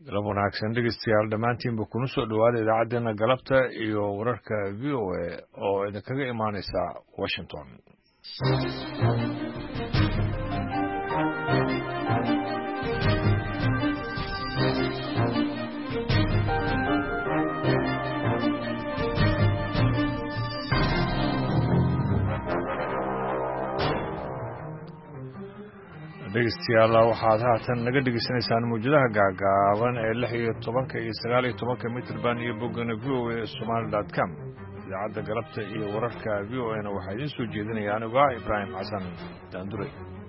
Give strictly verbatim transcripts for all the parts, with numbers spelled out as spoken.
galab wanaagsan dhegeystayaal dhammaantiinba kuna soo dhowaada idaacaddeenna galabta iyo wararka v o a oo idinkaga imaanaysa washington dhegeystayaal waxaad haatan naga dhegeysanaysaan mawjadaha gaagaaban ee lix iyo tobanka iyo sagaal iyo tobanka mitrban iyo boggana v o a somaali dot com idaacadda galabta iyo wararka v o a na waxaa idiin soo jeedinaya anigu ah ibraahim xasan daandure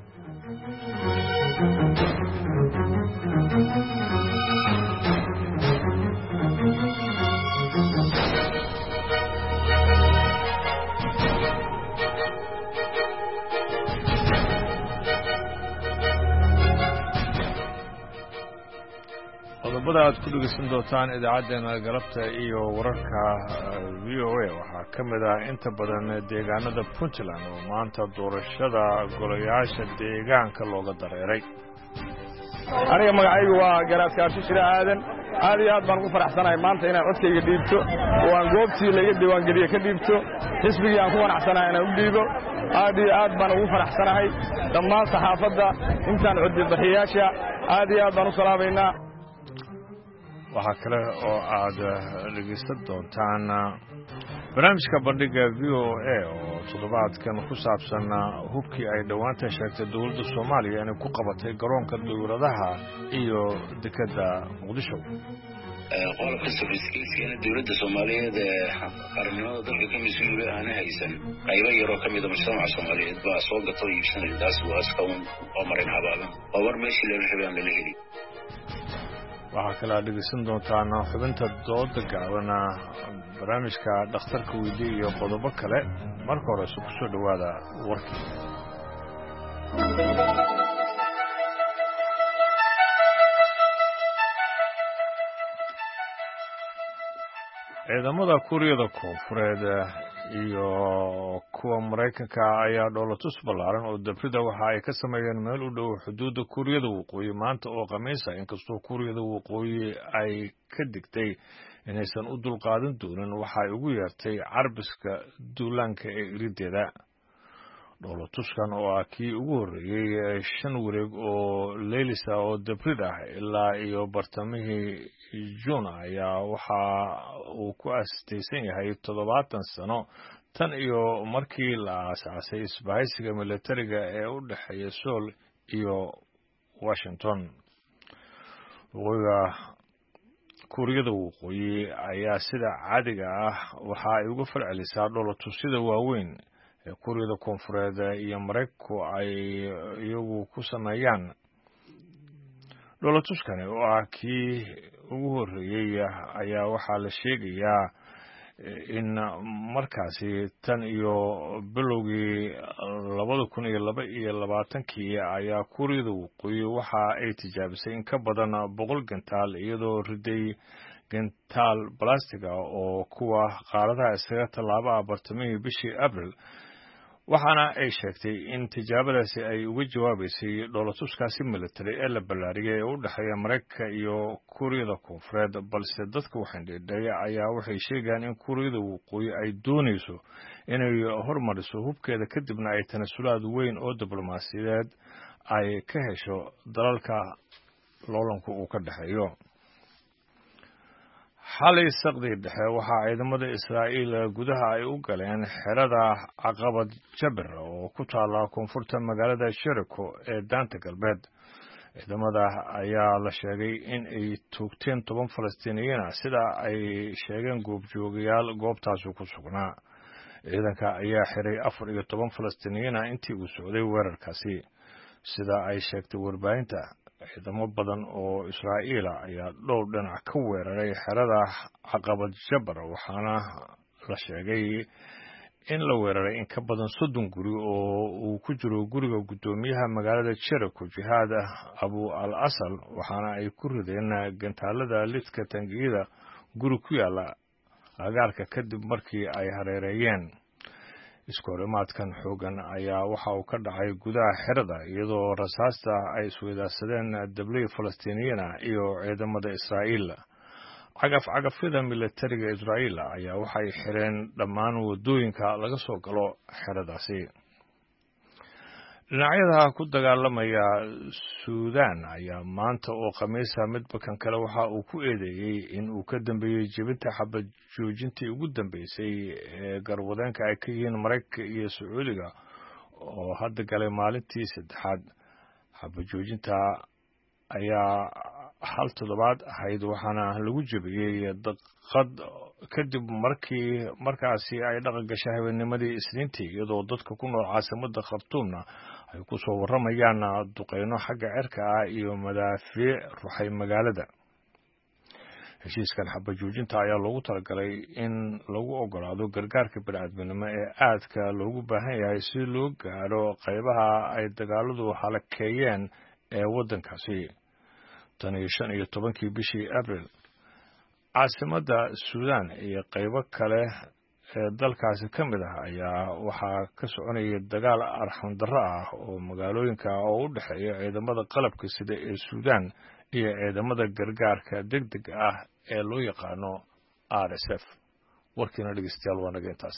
qodobada aad ku dhegeysan doontaan idaacaddeena galabta iyo wararka v o a waxaa ka mid ah inta badan deegaanada puntland oo maanta doorashada golayaasha deegaanka looga dareeray aniga magacaygu waa garaadka abshishire aadan aad iyo aad baan ugu faraxsanahay maanta inaan codkayga dhiibto oo aan goobtii laga diiwaangeliye ka dhiibto xisbigii aan ku wanacsanahay inaan u dhiibo aad iyo aad baan ugu faraxsanahay dhammaan saxaafadda intaan codbixiyayaasha aad iyo aad baan u salaabaynaa waxaa kale oo aad dhegeysan doontaan barnaamijka bandhiga v o a oo toddobaadkan ku saabsan hubkii ay dhowaanta sheegtay dowladda soomaaliya inay ku qabatay garoonka dawladaha iyo dekedda muqdisho qodobka safiskiiskana dowladda soomaaliyeed ee qaranimada dalka ka mas-uula aana haysan qaybo yaroo ka mida mujtamaca soomaaliyeed baa soo gato iibsanaya taas waa iska un oo marin habaaban oo war meeshii lala rabay aan lala helin waxaa kale aad dhegeysan doontaan xubinta dooda gaabana barnaamijka dhakhtarka weydi iyo qodobo kale marka horese ku soo dhowaada warkii ciidamada kuuriyada koonfureed iyo kuwa maraykanka ayaa dhoolatus ballaaran oo dabrida waxa ay ka sameeyeen meel u dhow xuduudda kuuriyada waqooyi maanta oo khamiisa inkastoo kuuriyada waqooyi ay ka digtay inaysan u dulqaadan doonin waxa ay ugu yeertay carbiska duulaanka ee irideeda dhoolatuskan oo ah kii ugu horreeyey shan wareeg oo leylisa oo dabrid ah ilaa iyo bartamihii juun ayaa waxa uu ku aastaysan yahay toddobaatan sano tan iyo markii la aasaasay isbahaysiga militariga ee u dhexeeya sool iyo washington waqooyiga kuuriyada waqooyi ayaa sida caadiga ah waxa ay uga falcelisaa dhoolatusyada waaweyn ee kuuriyada koonfureed iyo maraykanku ay iyagu ku sameeyaan dhoolatuskani oo ah kii ugu horreeyey ayaa waxaa la sheegayaa in markaasi tan iyo bilowgii labada kun iyo laba iyo labaatankii ayaa kuuriyada waqooyi waxa ay tijaabisay in ka badan boqol gantaal iyadoo riday gantaal balastiga oo kuwa qaaradaha isaga tallaaba ah bartamihii bishii abril waxaana ay sheegtay in tijaabadaasi ay uga jawaabaysay dhoolatuskaasi military ee la ballaariyay ee u dhexeeya maraykanka iyo kuuriyada koonfureed balse dadka waxandheedheeya ayaa waxay sheegayaan in kuuriyada waqooyi ay doonayso inay hormariso hubkeeda kadibna ay tanasulaad weyn oo diblomaasiyadeed ay ka hesho dalalka loolanku uu ka dhexeeyo xalay saqdii dhexe waxaa ciidamada israa'iil gudaha ay u galeen xerada caqabad jabir oo ku taalla koonfurta magaalada sheriko ee daanta galbeed ciidamada ayaa la sheegay in ay toogteen toban falastiiniyiin ah sida ay sheegeen goobjoogayaal goobtaasi ku sugnaa ciidanka ayaa xiray afar iyo toban falastiiniyiin ah intii uu socday weerarkaasi sida ay sheegtay warbaahinta ciidamo badan oo israa'iila ayaa dhowr dhinac ka weeraray xerada caqabad jabar waxaana la sheegay in la weeraray in ka badan soddon guri oo uu ku jiro guriga guddoomiyaha magaalada jeriko jihaad abu al asal waxaana ay ku rideen gantaalada lidka tangiyada guri ku yaala agaarka kadib markii ay hareereeyeen iskoorimaadkan xoogan ayaa waxa uu ka dhacay gudaha xerada iyadoo rasaasta ay isweydaarsadeen dabley falastiiniyiina iyo ciidamada Israa'iil. cagaf cagafyada militariga Israa'iil ayaa waxay xireen dhammaan wadooyinka laga soo galo xeradaasi. dhinacyada ku dagaalamaya Suudaan ayaa maanta oo Khamiisa midba kan kale waxa uu ku eedeeyay in uu ka dambeeyay jebinta xabad joojintii ugu dambeysay ee garwadeenka ay ka yihiin Mareykanka iyo Sacuudiga oo hadda galay maalintii saddexaad. xabad joojinta ayaa hal toddobaad ahayd waxaana lagu jebiyey daqad kadib markii markaasi ay dhaqan gashay habeennimadii Isniintii iyadoo dadka ku nool caasimadda Khartoumna ay ku soo waramayaan duqeyno xagga cirka ah iyo madaafiic ruxay magaalada. heshiiskan xabad joojinta ayaa loogu talagalay in lagu ogolaado gargaarka bini'aadminimo ee aadka loogu baahan yahay si loo gaaro qaybaha ay dagaaladu halakeeyeen ee waddankaasi. tan iyo shan iyo tobankii bishii Abriil caasimadda Suudaan iyo qaybo kale ee dalkaasi ka mid ah ayaa waxaa ka soconaya dagaal arxan darro ah oo magaalooyinka oo u dhexeeya ciidamada qalabka sida ee Suudaan iyo ciidamada gargaarka degdega ah ee loo yaqaano R S F. warkiina dhegeystayaal waa naga intaas.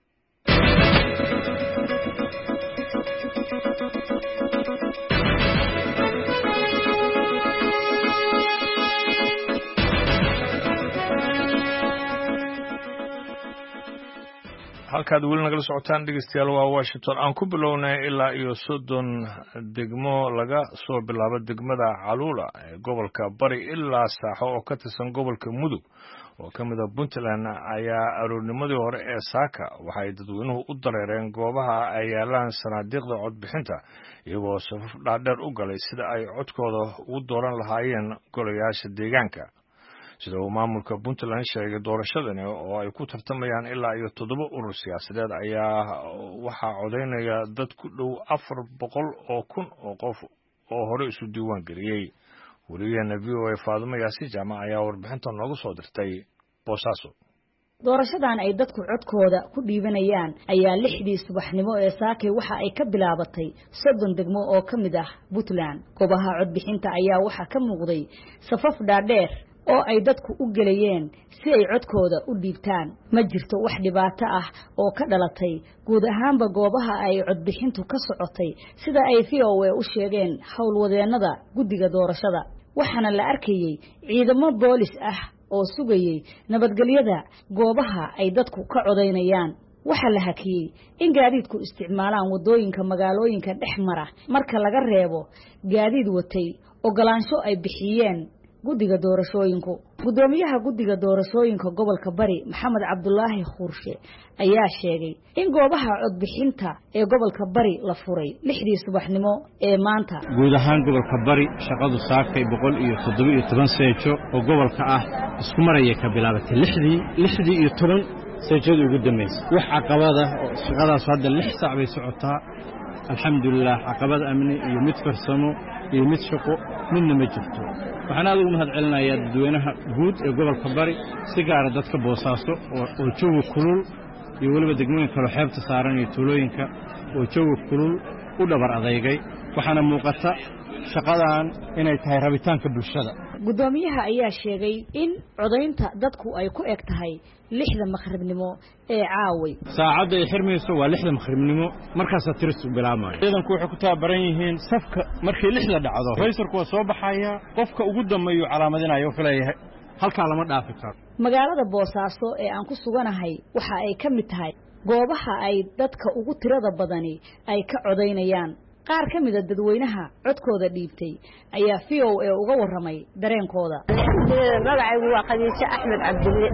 halkaad weli nagala socotaan dhegeystayaal waa Washington. aan ku bilownay ilaa iyo soddon degmo laga soo bilaabo degmada Caluula ee gobolka Bari ilaa Saaxo oo ka tirsan gobolka Mudug oo ka mid ah Puntland ayaa aroornimadii hore ee Saaka waxay dadweynuhu u dareereen goobaha ay yaalaan sanaadiiqda codbixinta iyagoo safaf dhaadheer u galay sida ay codkooda ugu dooran lahaayeen golayaasha deegaanka. sida uu maamulka Puntland sheegay doorashadani oo ay ku tartamayaan ilaa iyo toddoba urur siyaasadeed ayaa waxaa codeynaya dad ku dhow afar boqol oo kun oo qof oo hore isu diiwaan geliyey. wariyaheena V O A Faadimo Yaasiin Jaamac ayaa warbixinta noogu soo dirtay Boosaaso. doorashadan ay dadku codkooda ku dhiibanayaan ayaa lixdii subaxnimo ee Saakay waxa ay ka bilaabatay soddon degmo oo ka mid ah Puntland. goobaha codbixinta ayaa waxa ka muuqday safaf dhaadheer oo ay dadku u galayeen si ay codkooda u dhiibtaan. ma jirto wax dhibaato ah oo ka dhalatay guud ahaanba goobaha ay codbixintu ka socotay sida ay V O A u sheegeen howlwadeennada guddiga doorashada. waxaana la arkayay ciidamo boolis ah oo sugayay nabadgelyada goobaha ay dadku ka codeynayaan. waxaa la hakiyey in gaadiidku isticmaalaan wadooyinka magaalooyinka dhex mara marka laga reebo gaadiid watay ogolaansho ay bixiyeen guddiga doorashooyinku. gudoomiyaha guddiga doorashooyinka gobolka Bari Maxamed Cabdulaahi Khurshe ayaa sheegay in goobaha codbixinta ee gobolka Bari la furay lixdii subaxnimo ee maanta. guud ahaan gobolka Bari shaqadu Saakay boqol iyo toddoba iyo toban seejo oo gobolka ah isku maraya ka bilaabatay lixdii lixdii iyo toban seejada ugu dambeysay. wax caqabada oo shaqadaas hadda lix saac bay socotaa. alxamdulillah caqabad amni iyo mid farsamo iyo mid shaqo midna ma jirto. waxaan aad ugu mahad celinayaa dadweynaha guud ee gobolka Bari si gaar ah dadka Boosaaso oo jooga kulul iyo waliba degmooyinka kale xeebta saaran iyo tuulooyinka oo jooga kulul u dhabar adeegay. waxaana muuqata shaqadan inay tahay rabitaanka bulshada. gudoomiyaha ayaa sheegay in codeynta dadku ay ku eg tahay lixda maqribnimo ee caaway. saacadda ay xirmayso waa lixda maqribnimo markaas tiristu bilaabmay. ciidanku waxay ku tababaran yihiin safka markii lixda dhacdo raiisulku waa soo baxaya qofka ugu dambeeyo calaamadinayo wuxuu leeyahay halka lama dhaafi karo. magaalada Boosaaso ee aan ku suganahay waxa ay ka mid tahay goobaha ay dadka ugu tirada badani ay ka codeynayaan. qaar ka mid ah dadweynaha codkooda dhiibtay ayaa V O A uga waramay dareenkooda. magacaygu waa Khadiija Axmed Cabdille.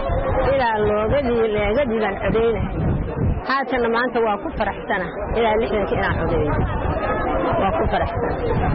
ilaa looga dhiileega diiban codeynahay. haatan maanta waa ku faraxsana ilaa lixdanka inaan codeeyo. waa ku faraxsana.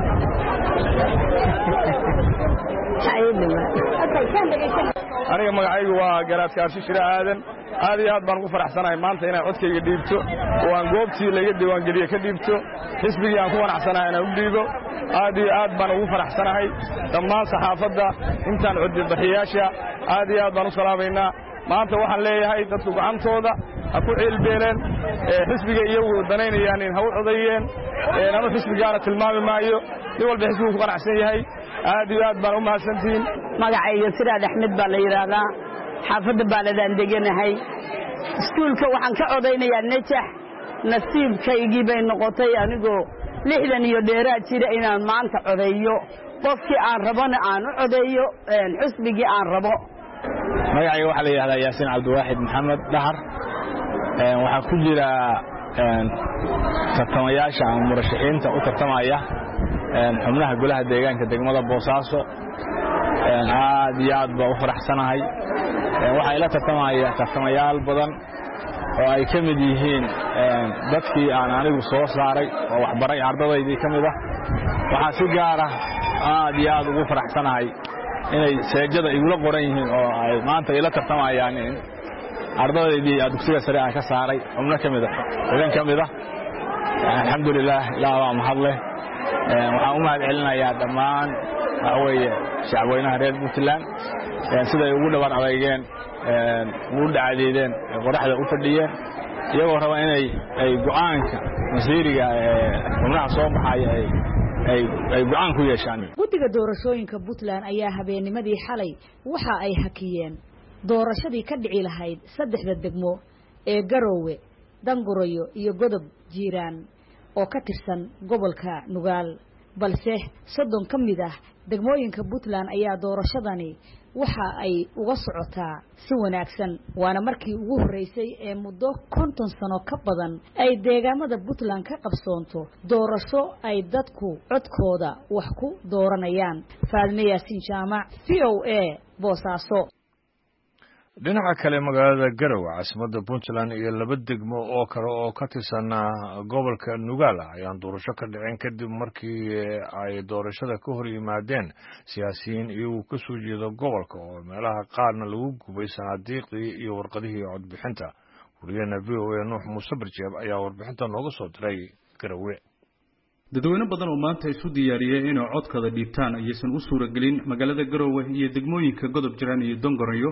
aniga magacaygu waa Garaadka Arshishira Aadan. aad iyo aad baan ugu faraxsanahay maanta inaan codkayga dhiibto oo aan goobtii laga diiwaan geliyo ka dhiibto xisbigii aan ku wanacsanahay inaan u dhiibo. aad iyo aad baan ugu faraxsanahay dhammaan saxaafadda intaan codbixiyaasha aad iyo aad baan u salaameynaa. maanta waxaan leeyahay dadku gacantooda ha ku ciilbeeleen xisbiga iyagu danaynayaan in haw codeeyeen ama xisbigaana tilmaami maayo nin walba xisbigu ku qanacsan yahay aad iyo aad baan u mahadsantihiin magacayga Siraad Axmed baa la yiraahdaa xaafadda baaladaan deganahay iskuulka waxaan ka codeynayaa najax nasiibkaygii bay noqotay anigoo lixdan iyo dheeraad jira inaan maanta codeeyo qofkii aan rabana aan u codeeyo xisbigii aan rabo magacayga waxa la yiraahdaa Yaasiin Cabdiwaaxid Maxamed Dahar waxaa ku jira tartamayaasha ama murashaxiinta u tartamaya xubnaha golaha deegaanka degmada Boosaaso aad iyo aad baan u faraxsanahay waxay la tartamaya tartamayaal badan oo ay ka mid yihiin dadkii aan anigu soo saaray oo waxbaray ardadeydii ka mid ah waxaa si gaar ah aad iyo aad ugu faraxsanahay inay seejada igula qoran yihiin oo ay maanta ila tartamayaan in ardadeydii dugsiga sare aan ka saaray xubno ka mid ah idan ka mid ah alxamdulilah ilaa waa mahadleh waxaan u mahad celinayaa dhammaan weeye shacabweynaha reer Puntland siday ugu dhabar adeegeen ugu dhacadeedeen qoraxda u fadhiyeen iyagoo raba inay ay go'aanka masiiriga ee xubnaha soo baxay ay ay ay go'aan ku yeeshaan guddiga doorashooyinka Puntland ayaa habeennimadii xalay waxa ay hakiyeen doorashadii ka dhici lahayd saddexda degmo ee Garowe Dangoroyo iyo Godob Jiiraan oo ka tirsan gobolka Nugaal balse soddon ka mid ah degmooyinka Puntland ayaa doorashadani waxa ay uga socotaa si wanaagsan waana markii ugu horeysay ee muddo konton sano ka badan ay deegaamada Puntland ka qabsoonto doorasho ay dadku codkooda wax ku dooranayaan Faalme Yaasiin Jaamac V O A Boosaaso dhinaca kale magaalada Garowe caasimadda Puntland iyo laba degmo oo kale oo ka tirsan gobolka Nugaal ayaan doorasho ka dhicin kadib markii ay doorashada ka hor yimaadeen siyaasiyiin iyagu ka soo jeeda gobolka oo meelaha qaarna lagu gubay sanaadiiqdii iyo warqadihii codbixinta wariyana V O A Nuux Muuse Barjeeb ayaa warbixinta nooga soo diray Garowe dadweyne badan oo maanta isu diyaariyay inay codkooda dhiibtaan aysan u suuragelin magaalada Garowe iyo degmooyinka Godob Jiiraan iyo Dangoroyo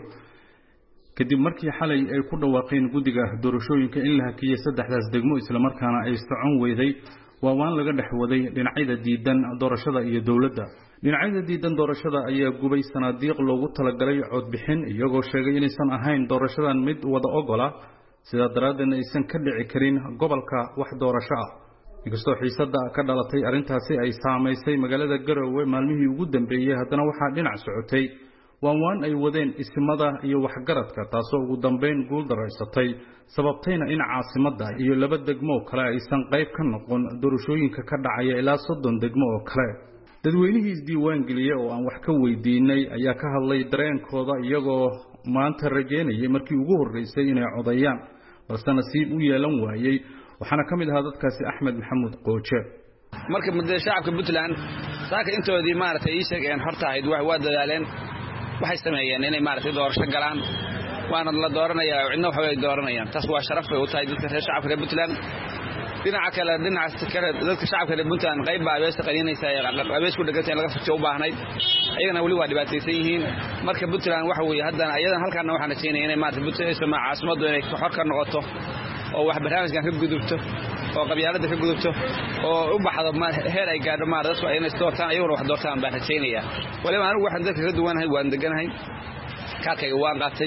kadib markii xalay ay ku dhawaaqeen guddiga doorashooyinka in la hakiyay saddexdaas degmo isla markaana ay socon weyday waa waan laga dhaxwaday dhinacyada diidan doorashada iyo dawladda dhinacyada diidan doorashada ayaa gubay sanaadiiq loogu talagalay codbixin iyagoo sheegay inaysan ahayn doorashadan mid wada ogola sida daraaddeedna aysan ka dhici karin gobolka wax doorasho ah inkastoo xiisadda ka dhalatay arrintaasi ay saamaysay magaalada Garowe maalmihii ugu dambeeyay haddana waxaa dhinac socotay waan waan ay wadeen ismada iyo waxgaradka taasoo ugu dambeyn guul daraysatay sababtayna in caasimadda iyo laba degmo kale aysan qayb ka noqon doorashooyinka ka dhacaya ilaa soddon degmo oo kale dadweynihii isdiiwaan geliyay oo aan wax ka weydiinay ayaa ka hadlay dareenkooda iyagoo maanta rajeynayay markii ugu horeysay inay codayaan balse nasiib u yeelan waayay waxaana ka mid ahaa dadkaasi Axmed Maxamuud Qooje marka muddo shacabka Puntland saaka intoodii maartay ii sheegeen horta ahayd wax waa dadaaleen waxay sameeyeen inay maartay doorasho galaan waana la dooranayaa cidna waxa ay dooranayaan taas waa sharaf ay u tahay dadka shacabka Puntland dhinaca kale dhinaca kale dadka shacabka Puntland qayb baa ay shaqaynaysaa qabees ku dhagantay laga furto u baahnayd ayagana wali waa dhibaataysan yihiin marka Puntland waxa weeye haddana ayadan halkaan waxaan rajaynayaa inay maartay Puntland sama caasimadu inay xor ka noqoto oo wax barnaamijkan ka gudubto oo qabyaalada ka gudubto oo u baxdo heer ay gaadho maar dadku ay inay doortaan ayaguna wax doortaan baan rajaynayaa waliba anigu waxaan dadka ka duwanahay waan deganahay kaarkayga waan qaatay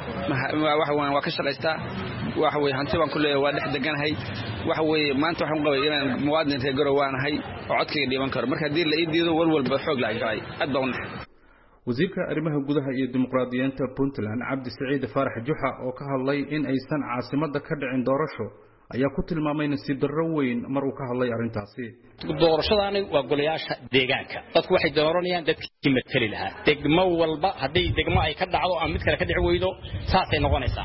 waxa waan waa ka shaqaystaa waxa weeye hanti baan ku leeyahay waa dhex deganahay waxa weeye maanta waxaan qabay inaan muwaadin reer Garowe waan ahay oo codkayga dhiiban karo marka hadii la ii diido walwalba xoog la galay aad baan wasiirka arrimaha gudaha iyo dimuqraadiyiinta Puntland Cabdi Saciid Faarax Juxa oo ka hadlay in aysan caasimadda ka dhicin doorasho ayaa ku tilmaamay nasiib darro weyn mar uu ka hadlay arrintaasi doorashadaani waa golayaasha deegaanka dadku waxay dooranayaan dadkii matali lahaa degmo walba haddii degmo ay ka dhacdo ama mid kale ka dhici weydo saasay noqonaysaa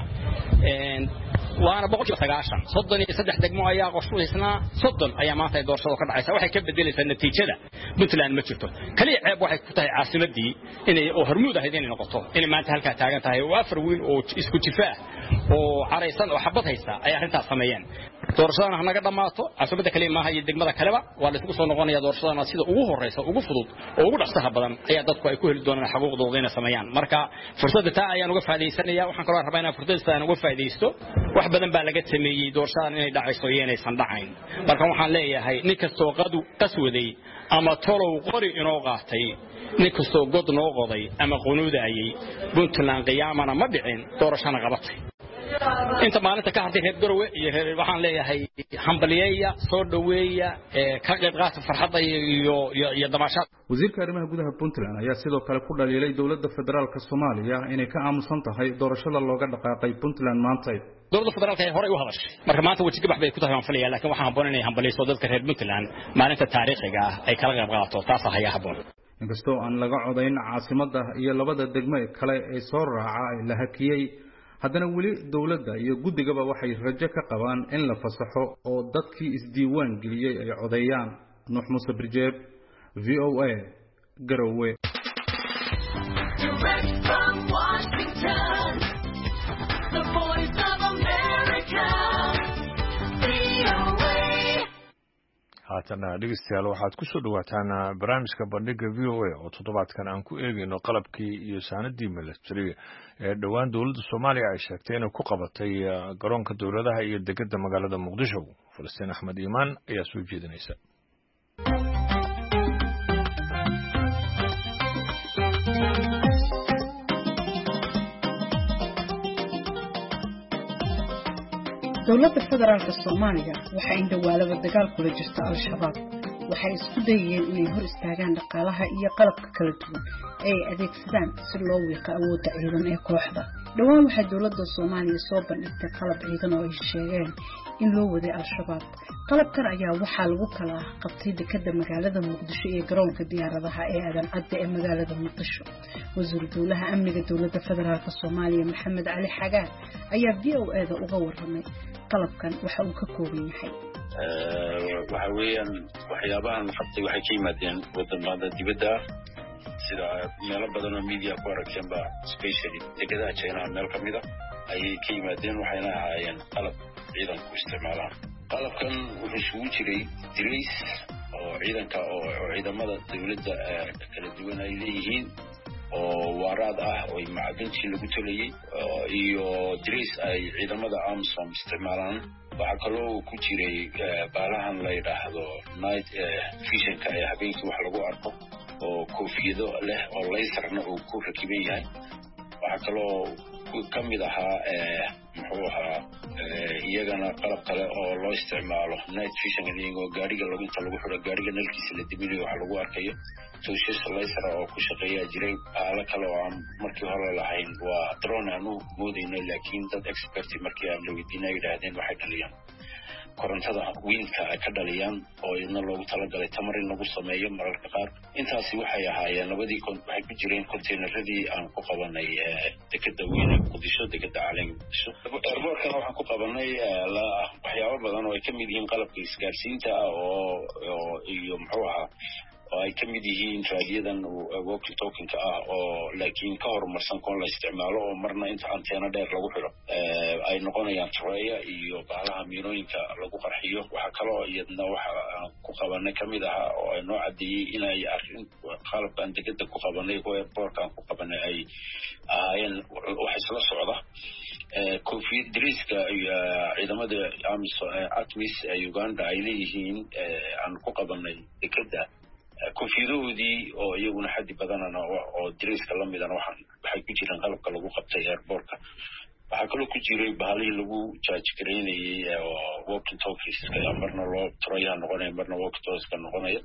waana boqolkiiba sagaashan soddon iyo saddex degmo ayaa qorshaysnaa soddon ayaa maanta ay doorashada ka dhacaysaa waxay ka bedelaysaa natiijada Puntland ma jirto kaliya ceeb waxay ku tahay caasimadii inay oo hormuud ahayd inay noqoto inay maanta halka taagan tahay oo afar wiil oo isku jifaa oo caraysan oo xabad haysta ay arrintaas sameeyeen doorashadana hanaga dhamaato casabada kale ma hayo degmada kaleba waa la isku soo noqonaya doorashadana sida ugu horeysa ugu fudud oo ugu dhaqsaha badan ayaa dadku ay ku heli doonaan xuquuqdooda inay sameeyaan marka fursadda taa ayaan uga faa'iideysanaya waxaan kaloo rabaa inaan fursadda uga faa'iideysto wax badan baa laga sameeyay doorashadan inay dhacayso iyo inaysan dhacayn marka waxaan leeyahay nin kastoo qadu qaswaday ama tolow qori inoo qaatay nin kastoo god noo qoday ama qunuudayay Puntland qiyaamana ma dhicin doorashana qabatay inta maalinta ka hadlay reer Garowe iyo reer waxaan leeyahay hambaliyaya soo dhaweeya ee ka qayb qaata farxadda iyo iyo damaashaad wasiirka arrimaha gudaha Puntland ayaa sidoo kale ku dhaliilay dawladda federaalka Soomaaliya inay ka aamusan tahay doorashada looga dhaqaaqay Puntland maanta dawladda federaalka ay hore u hadashay marka maanta wajiga baxbay ku tahay anfalaya laakiin waxaan haboon inay hambaliyso dadka reer Puntland maalinta taariikhiga ah ay kala qayb qaato taas ayaa haboon inkastoo aan laga codayn caasimadda iyo labada degmo kale ee soo raaca la hakiyay haddana weli dawladda iyo guddigaba waxay rajo ka qabaan in la fasaxo oo dadkii isdiiwaan geliyay ay codeeyaan Nuux Muuse Birjeeb V O A Garowe haatana dhegeystayaal waxaad ku soo dhawaataan barnaamijka bandhiga V O A oo toddobaadkan aan ku eegayno qalabkii iyo saanadii military ee dhawaan dawladda Soomaaliya ay sheegtay inay ku qabatay garoonka dawladaha iyo dekedda magaalada Muqdisho Falastiin Axmed Iimaan ayaa soo jeedinaysa dawladda federaalka Soomaaliya waxa in dawaalada dagaal kula jirta al-shabaab waxay isku dayeen inay hor istaagaan dhaqaalaha iyo qalabka kala duwan ee adeegsadaan si loo wiiqo awoodda ciidan ee kooxda dhawaan waxa dawladda Soomaaliya soo bandhigtay qalab ciidan oo ay sheegeen in loo waday al-shabaab qalabkan ayaa waxaa lagu kala qabtay dekedda magaalada Muqdisho iyo garoonka diyaaradaha ee aadan cadde ee magaalada Muqdisho wasiir dawlaha amniga dawladda federaalka Soomaaliya Maxamed Cali Xagaan ayaa V O A da uga warramay qalabkan waxa uu ka kooban yahay waxa weeyaan waxyaabahan qabtay waxay ka yimaadeen wadamada dibadda sida meelo badan oo media ku aragteen ba especially dekedaha China meel kamid ah ayay ka yimaadeen waxayna ahaayeen qalab ciidan ku isticmaalaan qalabkan wuxuu isugu jiray dirays oo ciidanka oo ciidamada dawladda kala duwan ay leeyihiin oo waraad ah oo macdintii lagu talayay iyo dirays ay ciidamada AMISOM isticmaalaan waxa kaloo ku jiray baalahan la yiraahdo night vision-ka ee habeenkii wax lagu arko oo koofiyado leh oo laserna uu ku rakiban yahay waxa kaloo ka mid ahaa muxuu ahaa iyagana qalab kale oo loo isticmaalo night vision iyagoo gaariga lagu inta lagu xiro gaariga nalkiisa la dibinayo waxa lagu arkayo tooshes laser oo ku shaqeeya jiray ala kale oo aan markii hore lahayn waa drone aanu moodayna laakiin dad expert markii aan la weydiinay yiraahdeen waxay dhaliyaan korontada wiilka ay ka dhaliyaan oo iyadna loogu talagalay tamar in lagu sameeyo mararka qaar intaasi waxay ahaayeen labadii waxay ku jireen containeradii aan ku qabanay dekedda weyn ee Muqdisho dekedda Caalam Muqdisho airportka waxaan ku qabanay waxyaabo badan oo ay ka mid yihiin qalabka isgaarsiinta oo iyo muxuu ahaa oo ay ka mid yihiin raadiyadan walkie talkie ah oo laakiin ka horumarsan koon la isticmaalo oo marna inta anteena dheer lagu xiro ay noqonayaan traya iyo baalaha miirooyinka lagu qarxiyo waxa kale oo iyadna waxa ku qabanay kamid ah oo ay noo cadeeyay inay arrin qalabkan dekedda ku qabanay oo airportkan ku qabanay ay ahaayeen wax isla socda koofiyad diriska iyo ciidamada AMISOM ATMIS ee Uganda ay leeyihiin aan ku qabanay dekedda koofiyadahoodii oo iyaguna xaddi badanana oo diriska la midana waxay ku jiraan qalabka lagu qabtay airportka waxaa kaloo ku jiray bahalihii lagu charge gareynayay oo walkie talkies marna loo turayaa noqonaya marna walkie talkies noqonaya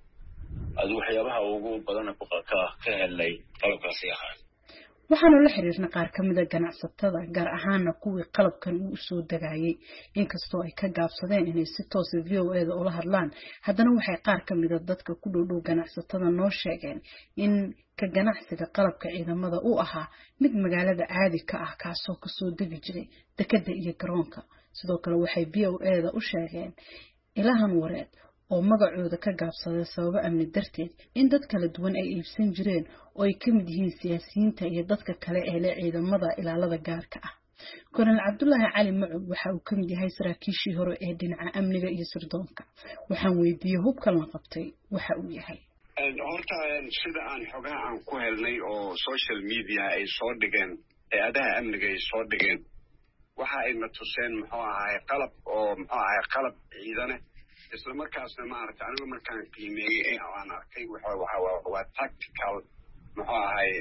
adu waxyaabaha ugu badan ka ka helnay qalabkaasi ahaa waxaanu la xiriirnay qaar ka mid ah ganacsatada gaar ahaana kuwii qalabkan uu soo dagaayay inkastoo ay ka gaabsadeen inay si toos ah V O A da ula hadlaan haddana waxay qaar ka mid ah dadka ku dhow ganacsatada noo sheegeen in ka ganacsiga qalabka ciidamada uu ahaa mid magaalada caadi ka ah kaasoo ka soo degi jiray dekedda iyo garoonka sidoo kale waxay V O A da u sheegeen ilahan wareed oo magacooda ka gaabsaday sababo amni darteed in dad kala duwan ay iibsan jireen oo ay ka mid yihiin siyaasiyiinta iyo dadka kale ee leh ciidamada ilaalada gaarka ah Colonel Cabdullaahi Cali Macow waxa uu ka mid yahay saraakiishii hore ee dhinaca amniga iyo sirdoonka waxaan weydiiyey hubkan la qabtay waxa uu yahay horta sida aan xogaha aan ku helnay oo social media ay soo dhigeen ee adaha amniga ay soo dhigeen waxa ay na tuseen muxuu ahaay qalab oo muxuu ahaay qalab ciidane isla markaasna maaragtay anigu markaan qiimeeyey aan arkay waxa waa tactical muxuu ahaay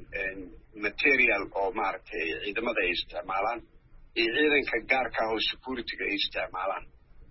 material oo maaragtay ciidamada ay isticmaalaan iyo ciidanka gaarka ah oo security-ga ay isticmaalaan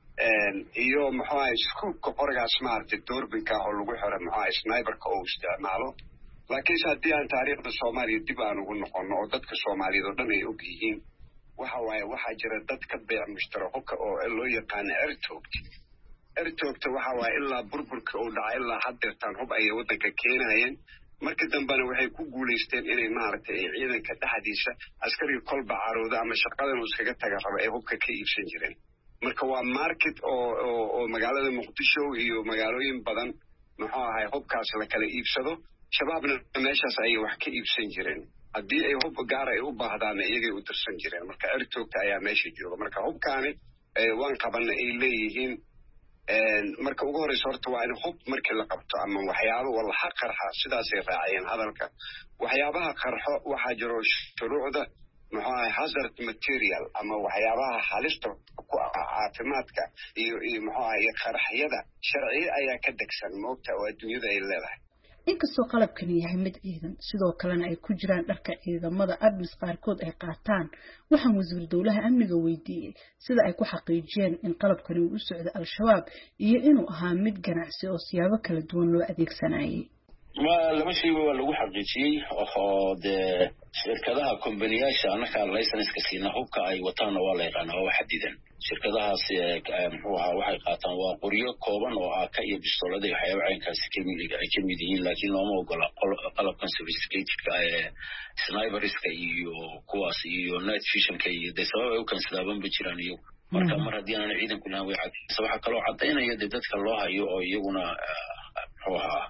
iyo muxuu ahaay scoopka qorigaas maaragtay doorbinka oo lagu xiro muxuu ahaay sniperka oo isticmaalo laakiinse haddii aan taariikhda soomaaliya dib aan ugu noqono oo dadka soomaaliyeed oo dhan ay og yihiin waxa waaye waxaa jira dad ka beec mushtarakoka oo loo yaqaano ertoogta ertoogta waxa waaye ilaa burburka uu dhaca ilaa haddeertaan hub ayay waddanka keenayeen markii dambena waxay ku guulaysteen inay maaragtay ciidanka dhexdiisa askariga kolba carooda ama shaqadan uu iskaga taga raba ay hubka ka iibsan jireen marka waa market oo oo magaalada muqdisho iyo magaalooyin badan muxuu ahay hubkaas la kala iibsado shabaabna meeshaas ayay wax ka iibsan jireen haddii ay hub gaar ay u baahdaan iyagay u dirsan jireen marka ertoogta ayaa meesha jooga marka hubkaani waan qabana ay leeyihiin marka ugu horeysa horta waa in hub markii la qabto ama waxyaabo wallaha qarxa sidaasay raacayeen hadalka waxyaabaha qarxo waxaa jiro shuruucda muxuu ahay hazard material ama waxyaabaha halista ku ah caafimaadka iyo iyo muxuu ahay qarxiyada sharciye ayaa ka degsan moogta oo adduunyada ay leedahay inkastoo qalabkan yahay mid ciidan sidoo kalena ay ku jiraan dharka ciidamada admis qaarkood ay qaataan waxaan wasiir dowlaha amniga weydiiyey sida ay ku xaqiijiyeen in qalabkani uu u socdo al-shabaab iyo inuu ahaa mid ganacsi oo siyaabo kala duwan loo adeegsanayay ma lama shayba waa lagu xaqiijiyey oo dee shirkadaha kombaniyaasha annaga laysanska siina hubka ay wataanna waa la yaqaana waa xadidan shirkadahaas muxuu ahaa waxay qaataan waa qoryo kooban oo ah ka iyo bistoolada iyo waxyaaba caynkaasi kamid ay ka mid yihiin laakiin looma ogola qalabkan sophisticatedka ee sniperska iyo kuwaas iyo night visionka iyo dee sabab ay u kansadaaban ba jiraan iyagu marka mar haddii aanan ciidanku lahan way cadaysa waxaa kaloo cadaynaya dee dadka loo hayo oo iyaguna muxuu ahaa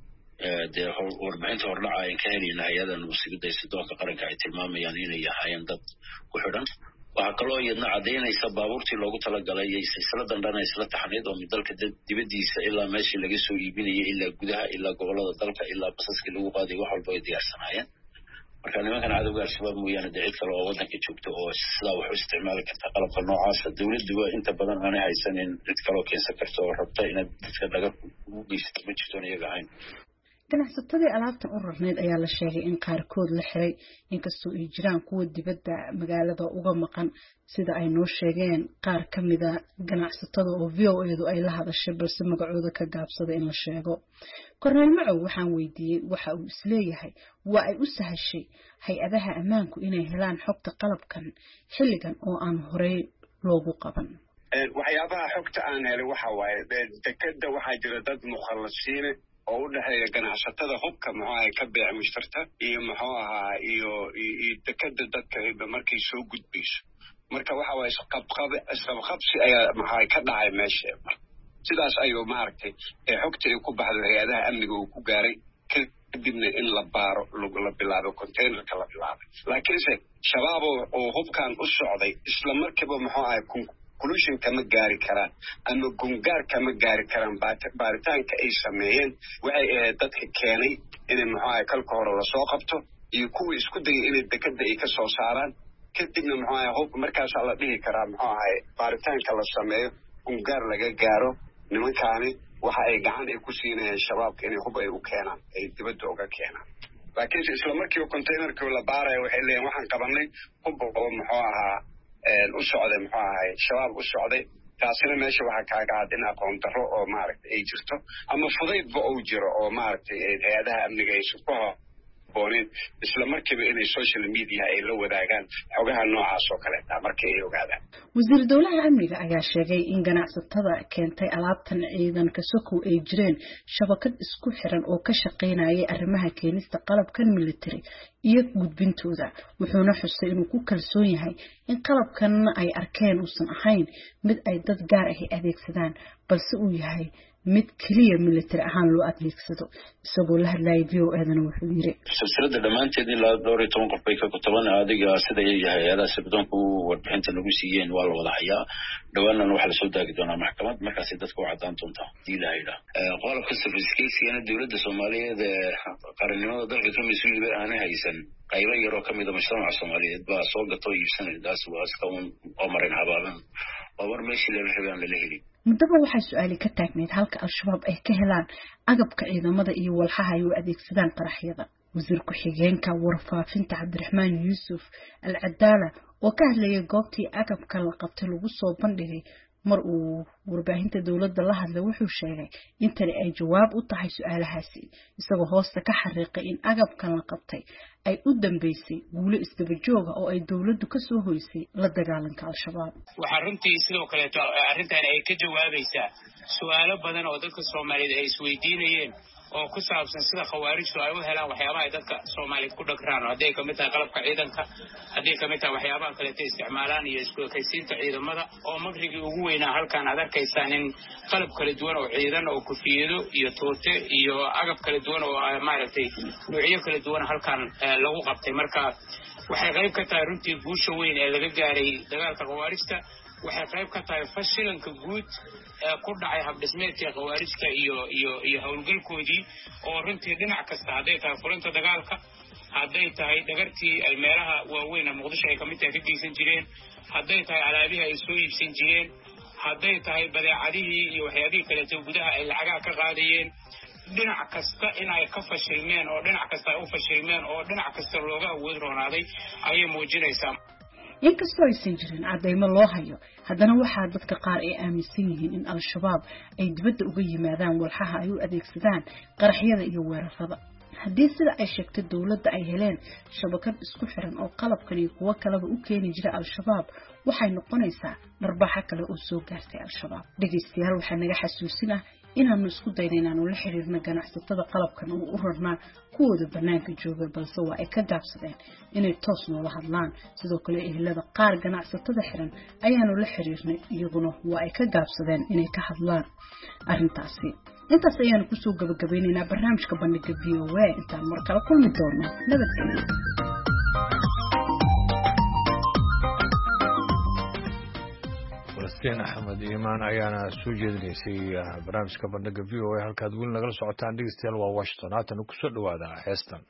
dee warbixinta hordhaca ayan ka helayna hay-adan wasiirada sidoonka qaranka ay tilmaamayaan inay ahaayeen dad ku xidhan waxaa kaloo iyadna cadaynaysa baabuurtii loogu talagalay silsiladan dhan isla taxneed oo dalka dibadiisa ilaa meeshii laga soo iibinayay ilaa gudaha ilaa gobolada dalka ilaa basaskii lagu qaaday wax walba ay diyaarsanaayeen marka nimankan cadowga al-shabaab mooyaane dee cid kale oo waddanka joogta oo sidaa wax u isticmaali karta qalabka noocaasa dowladduba inta badan aanay haysanin cid kaloo keensan karta oo rabta inaad dadka dhaga ugu geysato ma jirtoon iyaga ahayn ganacsatadii alaabtan u rarneyd ayaa la sheegay in qaarkood la xiray inkastoo ay jiraan kuwa dibadda magaalada uga maqan sida ay noo sheegeen qaar ka mida ganacsatada oo v o edu ay la hadashay balse magacooda ka gaabsada in la sheego Colonel Macow waxaan weydiiyey waxa uu isleeyahay waa ay u sahashay hay-adaha ammaanku inay helaan xogta qalabkan xilligan oo aan horey loogu qaban waxyaabaha xogta aan helay waxa waaye dekada waxaa jira dad mukhallasiine oo u dhaxeeya ganacsatada hubka muxuu ahay ka beec mushtarta iyo muxuu ahaa iyo iyo dekada dadka markay soo gudbayso marka waxa waaye isqabqab isqabqabsi ayaa maxay ka dhacay meesha sidaas ayuu maaragtay ee xogta ay ku baxdo hay-adaha amniga uu ku gaaray kadibna in la baaro la bilaabo containerka la bilaabay laakiinse shabaab oo hubkan u socday isla markiiba muxuu ahay conclusion kama gaari karaan ama gungaar kama gaari karaan baaritaanka ay sameeyeen waxay ahayd dadka keenay inay muxuu ahay kalka hore lasoo qabto iyo kuwii isku dayay inay dekada ay ka soo saaraan kadibna muxuu ahay hub markaasaa la dhihi karaa muxuu ahay baaritaanka la sameeyo gungaar laga gaaro nimankaani waxa ay gacan ay ku siinayaan shabaabka inay hub ay u keenaan ay dibadda uga keenaan laakiinse isla markiiba containerkii la baaraya waxay leeyihin waxaan qabanay hub oo muxuu ahaa u socday muxuu ahay shabaab u socday taasina meesha waxaa kaaga cad in aqoon darro oo maaragtay ay jirto ama fudaydba uu jiro oo maaragtay hay-adaha amniga ay ku habooneen isla markiiba inay social media ay la wadaagaan xogaha noocaas oo kaleeta markii ay ogaadaan wasiir dowlaha amniga ayaa sheegay in ganacsatada keentay alaabtan ciidanka sokow ay jireen shabakad isku xiran oo ka shaqaynayay arrimaha keenista qalabkan military iyo gudbintooda wuxuuna xusay inuu ku kalsoon yahay in qalabkan ay arkeen uusan ahayn mid ay dad gaar ah adeegsadaan balse uu yahay mid keliya military ahaan loo adeegsado isagoo la hadlayay v o eedana wuxuu yiri silsilada dhamaanteed ilaa dhowr iyo toban qof bay ka kooban adiga sida ay hay'adaha sirdoonku warbixinta lagu siiyeen waa la wada hayaa dhawaanna waxa la soo daagi doonaa maxkamad markaas dadku u cadaan doonta diilayda qolobka safiskiisana dawladda Soomaaliyeed qarannimada dalka ka mas'uul aan haysan qaybo yar oo kamid ah mujtamaca Soomaaliyeed baa soo gatay iibsanaydaas waa iska oo marin habaaban oo war meeshii la rabay aan la helin mudaba waxay su'aali ka taagneed halka al-shabaab ay ka helaan agabka ciidamada iyo walxaha ay u adeegsadaan qaraxyada wasiir ku-xigeenka warfaafinta Cabdiraxmaan Yuusuf Al-Cadaala oo ka hadlayay goobtii agabka la qabtay lagu soo bandhigay mar uu warbaahinta dawladda la hadlay wuxuu sheegay in tani ay jawaab u tahay su'aalahaasi isagoo hoosta ka xariiqay in agabkan la qabtay ay u dambeysay guulo isdaba joog ah oo ay dawladdu ka soo hoysay la dagaalanka al-shabaab waxa runtii sidoo kale arrintan ay ka jawaabaysaa su'aalo badan oo dadka Soomaaliyeed ay isweydiinayeen oo ku saabsan sida khawaarijtu ay u helaan waxyaabaha ay dadka Soomaaliyeed ku dhagraan haday ka mid tahay qalabka ciidanka haday ka mid tahay waxyaabaha kale ee isticmaalaan iyo isku ekaysiinta ciidamada oo magrigii ugu weynaa halkaan aad arkaysaan in qalab kala duwan oo ciidan oo kufiyado iyo toote iyo agab kala duwan oo maaragtay nuucyo kala duwan halkaan lagu qabtay marka waxay qayb ka tahay runtii guusha weyn ee laga gaaray dagaalka khawaarijta waxay qayb ka tahay fashilanka guud ku dhacay habdhismeedka khawaarijta iyo iyo iyo hawlgalkoodii oo runtii dhinac kasta haday tahay fulinta dagaalka haday tahay dagartii ay meelaha waaweyn ee Muqdisho ay kamid tahay ka geysan jireen haday tahay alaabihi ay soo iibsan jireen haday tahay badeecadihii iyo waxyaabihii kale ee gudaha ay lacagaha ka qaadayeen dhinac kasta in ay ka fashilmeen oo dhinac kasta ay u fashilmeen oo dhinac kasta looga awood roonaaday ayay muujinaysaa inkastoo aysan jirin cadaymo loo hayo haddana waxaa dadka qaar ay aaminsan yihiin in al-shabaab ay dibadda uga yimaadaan walxaha ay u adeegsadaan qaraxyada iyo weerarada haddii sida ay sheegtay dawladda ay heleen shabakad isku xiran oo qalabkan iyo kuwo kaleba u keeni jira al-shabaab waxay noqonaysaa darbaaxa kale oo soo gaartay al-shabaab dhegaystayaal waxaa naga xasuusin ah inaanu isku dayno inaanu la xiriirno ganacsatada qalabkan oo u rarnaa kuwooda banaanka jooga balse waa ay ka gaabsadeen inay toos noola hadlaan sidoo kale ehelada qaar ganacsatada xiran ayaanu la xiriirnay iyaguna waa ay ka gaabsadeen inay ka hadlaan arrintaasi intaas ayaanu kusoo gabagabeynaynaa barnaamijka bandhiga v o a intaan mar kale kulmi doono nabadgelyo axmed iimaan ayaana soo jeedinaysay barnaamijka bandhiga v o a halkaad weli nagala socotaan dhegeystayaal waa Washington haatan ku soo dhawaada heestan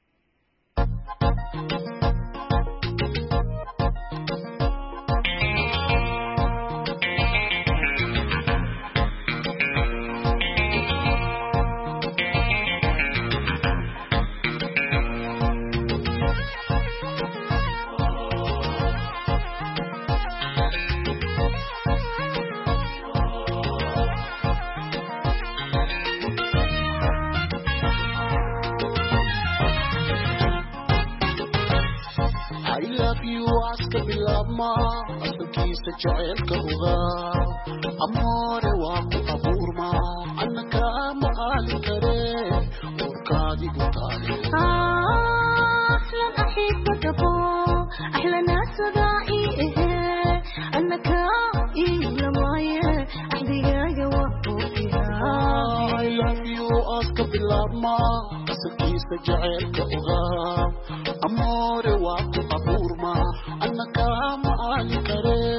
جعلك أغا أمور واقو أبورما أنك مآلك ري وركادي بطالي أحلى أحبك أبو أحلى ناس ضائعه أنك إلا معي أحديك وقو فيها I love you أسك بالأرما أسكيس جعلك أغا أمور واقو أبورما أنك مآلك ري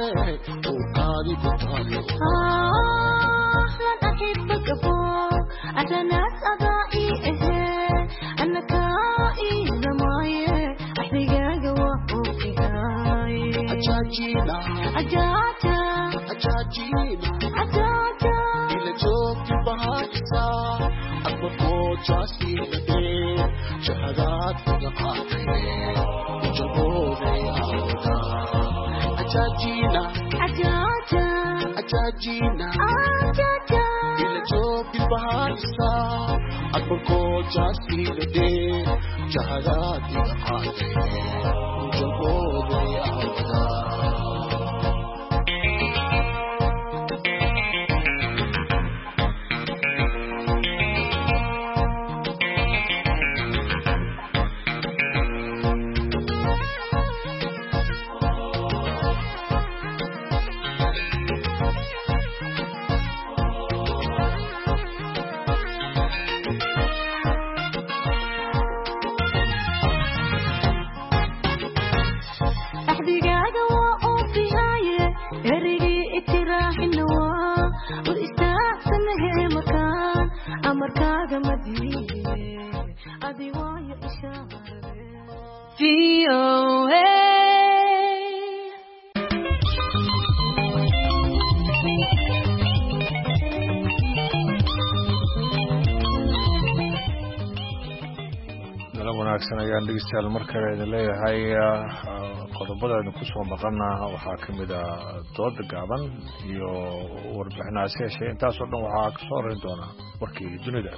أحلى أحبك أبو أحلى ناس أضائعه أنك إذا معي أحرقك وأوفيها أجاجينا أجاجا أجاجينا أجاجا إلى جوك بهاجسا أكبر جاسي لدي شهادات بغاقي وجبوني أودا أجاجينا أجاجا أجاجينا أجاجا إلى جوك بهاجسا أكبر جاسي لدي شهادات بغاقي وجبوني أودا adigoo ishaare V O A wanaagsan ayaan dhegeystayaal mar kale idin leeyahay qodobada idin kusoo maqana waxaa ka mid ah dooda gaaban iyo warbixinaasi heshay intaasoo dhan waxaa ka soo horeyn doonaa warkii dunida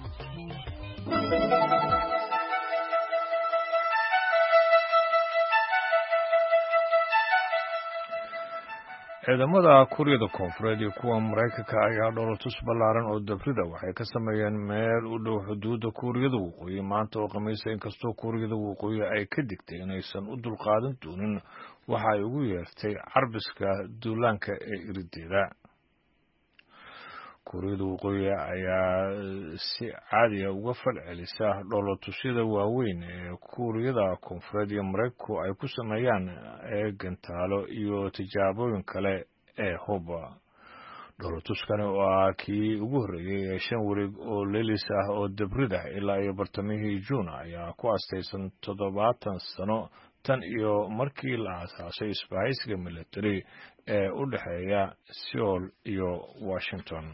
ciidamada kuuriyada koonfureed iyo kuwa maraykanka ayaa dhoolatus ballaaran oo dabrida waxay ka sameeyeen meel u dhow xuduudda kuuriyada waqooyi maanta oo khamiisa inkastoo kuuriyada waqooyi ay ka digtay inaysan u dulqaadan doonin waxa ay ugu yeertay carbiska duulaanka ee irideeda kuuriyada waqooyi ayaa si caadiya uga falcelisa dhoolatusyada waaweyn ee kuuriyada koonfureed iyo maraykanku ay ku sameeyaan ee gantaalo iyo tijaabooyin kale ee huba dhoolatuskani oo ah kii ugu horreeyey ee shan wareeg oo leelis ah oo dabrid ah ilaa iyo bartamihii juun ayaa ku astaysan toddobaatan sano tan iyo markii la aasaasay isbahaysiga military ee u dhexeeya Seoul iyo Washington.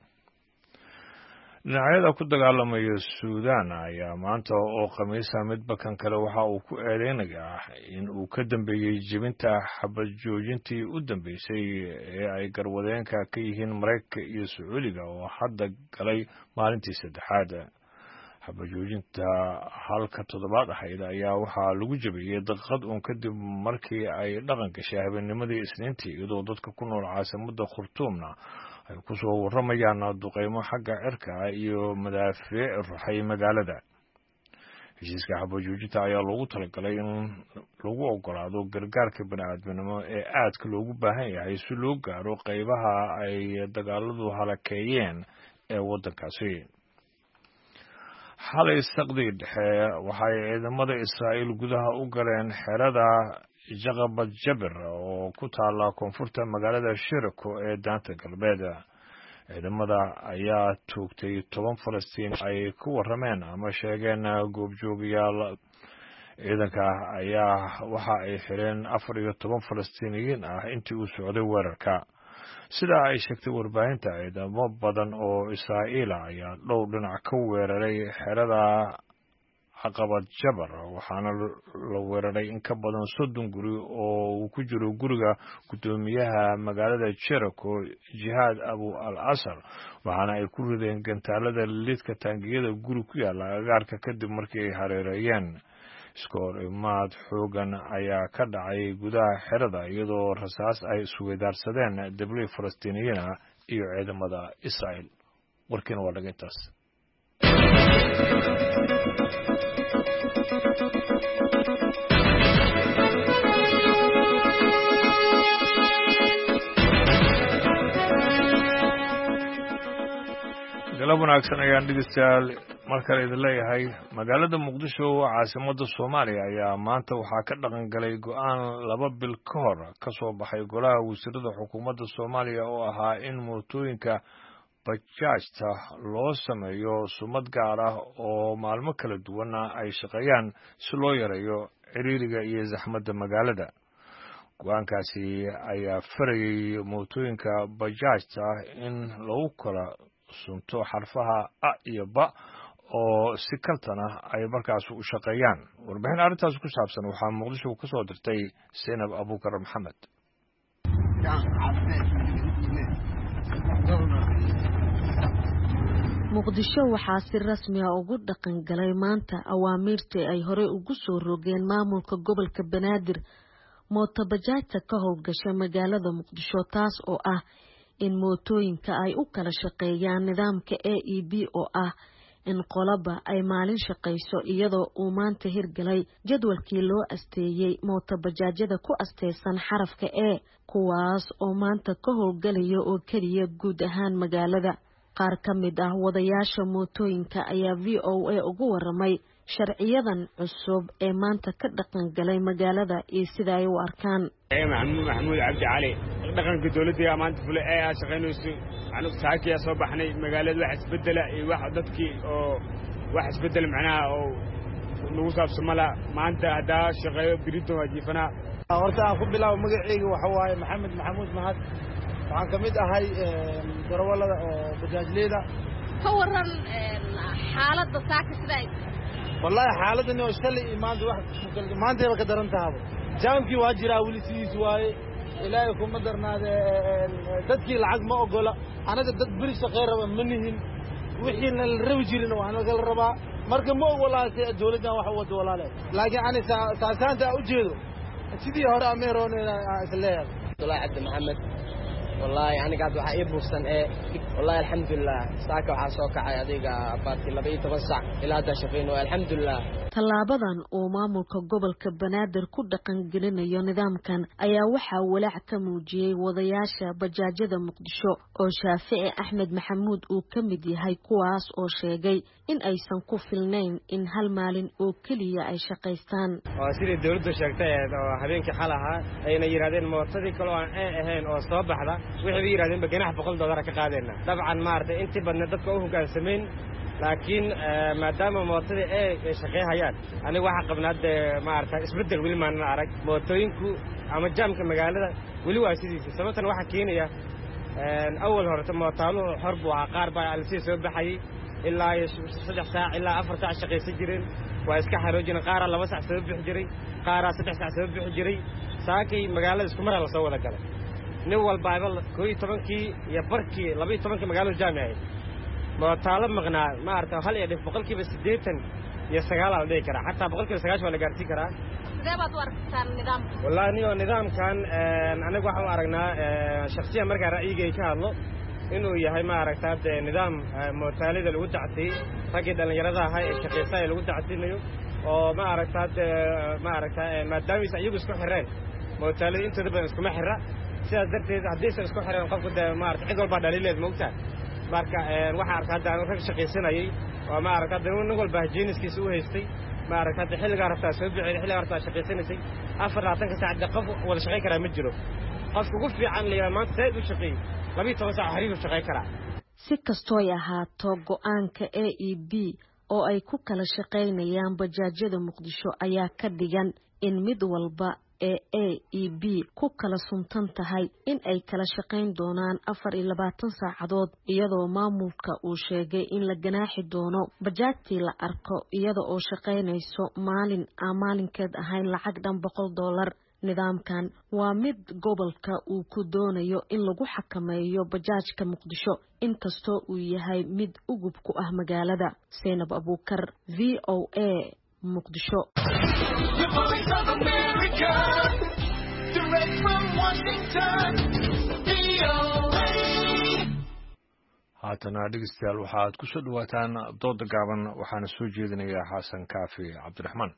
dhinacyada ku dagaalamaya Suudaan ayaa maanta oo khamiisa midba kan kale waxa uu ku eedeynayaa in uu ka dambeeyey jebinta xabad joojintii u dambeysay ee ay garwadeenka ka yihiin Mareykanka iyo Sacuudiga oo hadda galay maalintii saddexaad. xabad joojinta halka toddobaad ahayd ayaa waxaa lagu jebiyey daqiiqad uun kadib markii ay dhaqan gashay habeennimadii Isniintii iyadoo dadka ku nool caasimadda Khartoumna ay ku soo waramayaan duqeymo xagga cirka ah iyo madaafiic ruxay magaalada. heshiiska xabad joojinta ayaa loogu talagalay in lagu ogolaado gargaarka bini'aadminimo ee aadka loogu baahan yahay si loo gaaro qaybaha ay dagaaladu halakeeyeen ee waddankaasi. xalay saqdii dhexe waxay ciidamada Israa'iil gudaha u galeen xerada Jaqabad Jabir oo ku taala koonfurta magaalada Shirko ee daanta galbeed. ciidamada ayaa toogtay toban Falastiin ay ku warameen ama sheegeen goobjoogayaal. ciidanka ayaa waxa ay xireen afar iyo toban Falastiiniyiin ah intii uu socday weerarka. sida ay sheegtay warbaahinta ciidamo badan oo Israa'iil ayaa dhowr dhinac ka weeraray xerada Jaqabad Jabir waxaana la weeraray in ka badan soddon guri oo uu ku jiro guriga gudoomiyaha magaalada Jericho Jihaad Abu al-Asr waxaana ay ku rideen gantaalada lidka taangiyada guri ku yaala agaarka kadib markii ay hareereeyeen. iskoor imaad xoogan ayaa ka dhacay gudaha xerada iyadoo rasaas ay isweydaarsadeen dablii Falastiiniyiin ah iyo ciidamada Israa'iil. warkiina waa dhaga intaas. galab wanaagsan ayaan dhegeystayaal mar kale idin leeyahay. magaalada Muqdisho caasimadda Soomaaliya ayaa maanta waxaa ka dhaqan galay go'aan laba bil ka hor ka soo baxay golaha wasiirada xukuumadda Soomaaliya oo ahaa in mootooyinka bajaajta loo sameeyo sumad gaar ah oo maalmo kala duwana ay shaqeeyaan si loo yareeyo ciriiriga iyo zaxmadda magaalada. go'aankaasi ayaa farayay mootooyinka bajaajta in lagu kala sunto xarfaha a iyo ba oo si kaltan ah ay markaas u shaqeeyaan. warbixin arrintaas ku saabsan waxaa Muqdisho ka soo dirtay Zainab Abuukar Maxamed. Muqdisho waxaa si rasmi ah ugu dhaqan galay maanta awaamiirtii ay hore ugu soo rogeen maamulka gobolka Banaadir mooto bajaajta ka howlgasha magaalada Muqdisho taas oo ah in mootooyinka ay u kala shaqeeyaan nidaamka A E B oo ah in qolaba ay maalin shaqeyso iyadoo uu maanta hirgalay jadwalkii loo asteeyay mooto bajaajyada ku asteysan xarafka E kuwaas oo maanta ka howlgalaya oo kaliya guud ahaan magaalada. qaar ka mid ah wadayaasha mootooyinka ayaa V O A ugu waramay sharciyadan cusub ee maanta ka dhaqan galay magaalada iyo sida ay u arkaan. maxamuud maxamuud cabdi cali dhaqanka dawladda maanta fule ee ah shaqeynayso anigu saakiya soo baxnay magaalada wax isbedela iyo wax dadkii oo wax isbedel macnaha oo lagu saabsamala maanta haddaa shaqeeyo birito waajifanaa horta aan ku bilaabo magacayga waxa waaye maxamed maxamuud mahad waxaan ka mid ahay darawallada oo bajaajleyda ka waran xaaladda saaka sida ay wallahi xaaladani oo shalay maanta wax maanta ka daran tahay jaamkii waa jiraa weli sidiis waaye ilaahay kuma darnaade dadkii lacag ma ogola anaga dad beri shaqeey raba ma nihin wixii la rabi jirin waa anaga la rabaa marka ma ogolaatay dawladdan wax wada walaale laakiin ani saasaanta u jeedo sidii hore ameeroonayna isleeyahay Abdullahi Abdi Maxamed wallahi aniga waxa ii buufsan ee wallahi alxamdulillah saaka waxa soo kacay adiga baarti laba iyo toban saac ilaa hadda shaqeyno alxamdulillah tallaabadan uu maamulka gobolka Banaadir ku dhaqan gelinayo nidaamkan ayaa waxa walaac ka muujiyay wadayaasha bajaajyada Muqdisho oo Shaafici Axmed Maxamuud uu ka mid yahay kuwaas oo sheegay in aysan ku filnayn in hal maalin oo kaliya ay shaqeystaan oo sidii dawladdu sheegtay oo habeenkii xalaha ayna yiraahdeen mootadii kale oo aan ahayn oo soo baxda wixii yiraahdeen baganax boqol dollar ka qaadayna dabcan maartay intii badna dadka u hoggaansameen laakiin maadaama mootadii ay shaqeeyayaan aniga waxa qabnaad maartay isbedel wili maan arag mootooyinku ama jaamka magaalada wili waa sidiisa sababtan waxa keenaya awal horta mootaaluhu xorb waa qaar baa alsi soo baxay ilaa saddex saac ilaa afar saac shaqeysan jireen waa iska xaroojin qaar laba saac soo bixi jiray qaar saddex saac soo bixi jiray saakay magaalada isku mar la soo wada galay nin walba ay koob iyo tobankii iyo barkii laba iyo tobankii magaalada jaamicay mootaalo maqnaa ma arta hal iyo dhif boqolkiiba siddeetan iyo sagaal la dhigi karaa xataa boqolkiiba sagaashan waa la gaarsiin karaa sidee baad u aragtaan nidaamka wallahi niyo nidaamkan aniga waxaan u aragnaa shakhsiyan markaa ra'yigay ka hadlo inuu yahay ma aragtaa nidaam mootaalida lagu dactay ragii dhalinyarada ahaa ee shaqeysay lagu dactinayo oo ma aragtaa ma aragtaa maadaama ay iyagu isku xireen mootaalida intooda badan iskuma xira sidaas darteed haddii ay isku xireen qofku ma aragtaa cid walba dhaliileed moogtaa marka waxa arkaa hadda rag shaqeysanayay oo ma aragtaa nin walba jeeniskiisa u haystay ma aragtaa xilliga rabtaa soo bixin xilliga rabtaa shaqeysanaysay afar iyo labaatan saac qof wada shaqeyn kara ma jiro qofku ugu fiican leeyahay maanta sayd u shaqeey laba iyo toban saac xiriir u shaqeyn kara si kastoo ay ahaato go'aanka A E B oo ay ku kala shaqeynayaan bajaajyada Muqdisho ayaa ka dhigan in mid walba ee A E B ku kala suntan tahay in ay kala shaqeyn doonaan afar iyo labaatan saacadood iyadoo maamulka uu sheegay in la ganaaxi doono bajaajtii la arko iyada oo shaqeynayso maalin aan maalinkeed ahayn lacag dhan boqol dollar nidaamkan waa mid gobolka uu ku doonayo in lagu xakameeyo bajaajka Muqdisho inkastoo uu yahay mid ugub ku ah magaalada Seenab Abuukar V O A Muqdisho haatana dhegeystayaal waxaad ku soo dhawaataan dooda gaaban waxaana soo jeedinayaa xasan kaafi cabdiraxmaan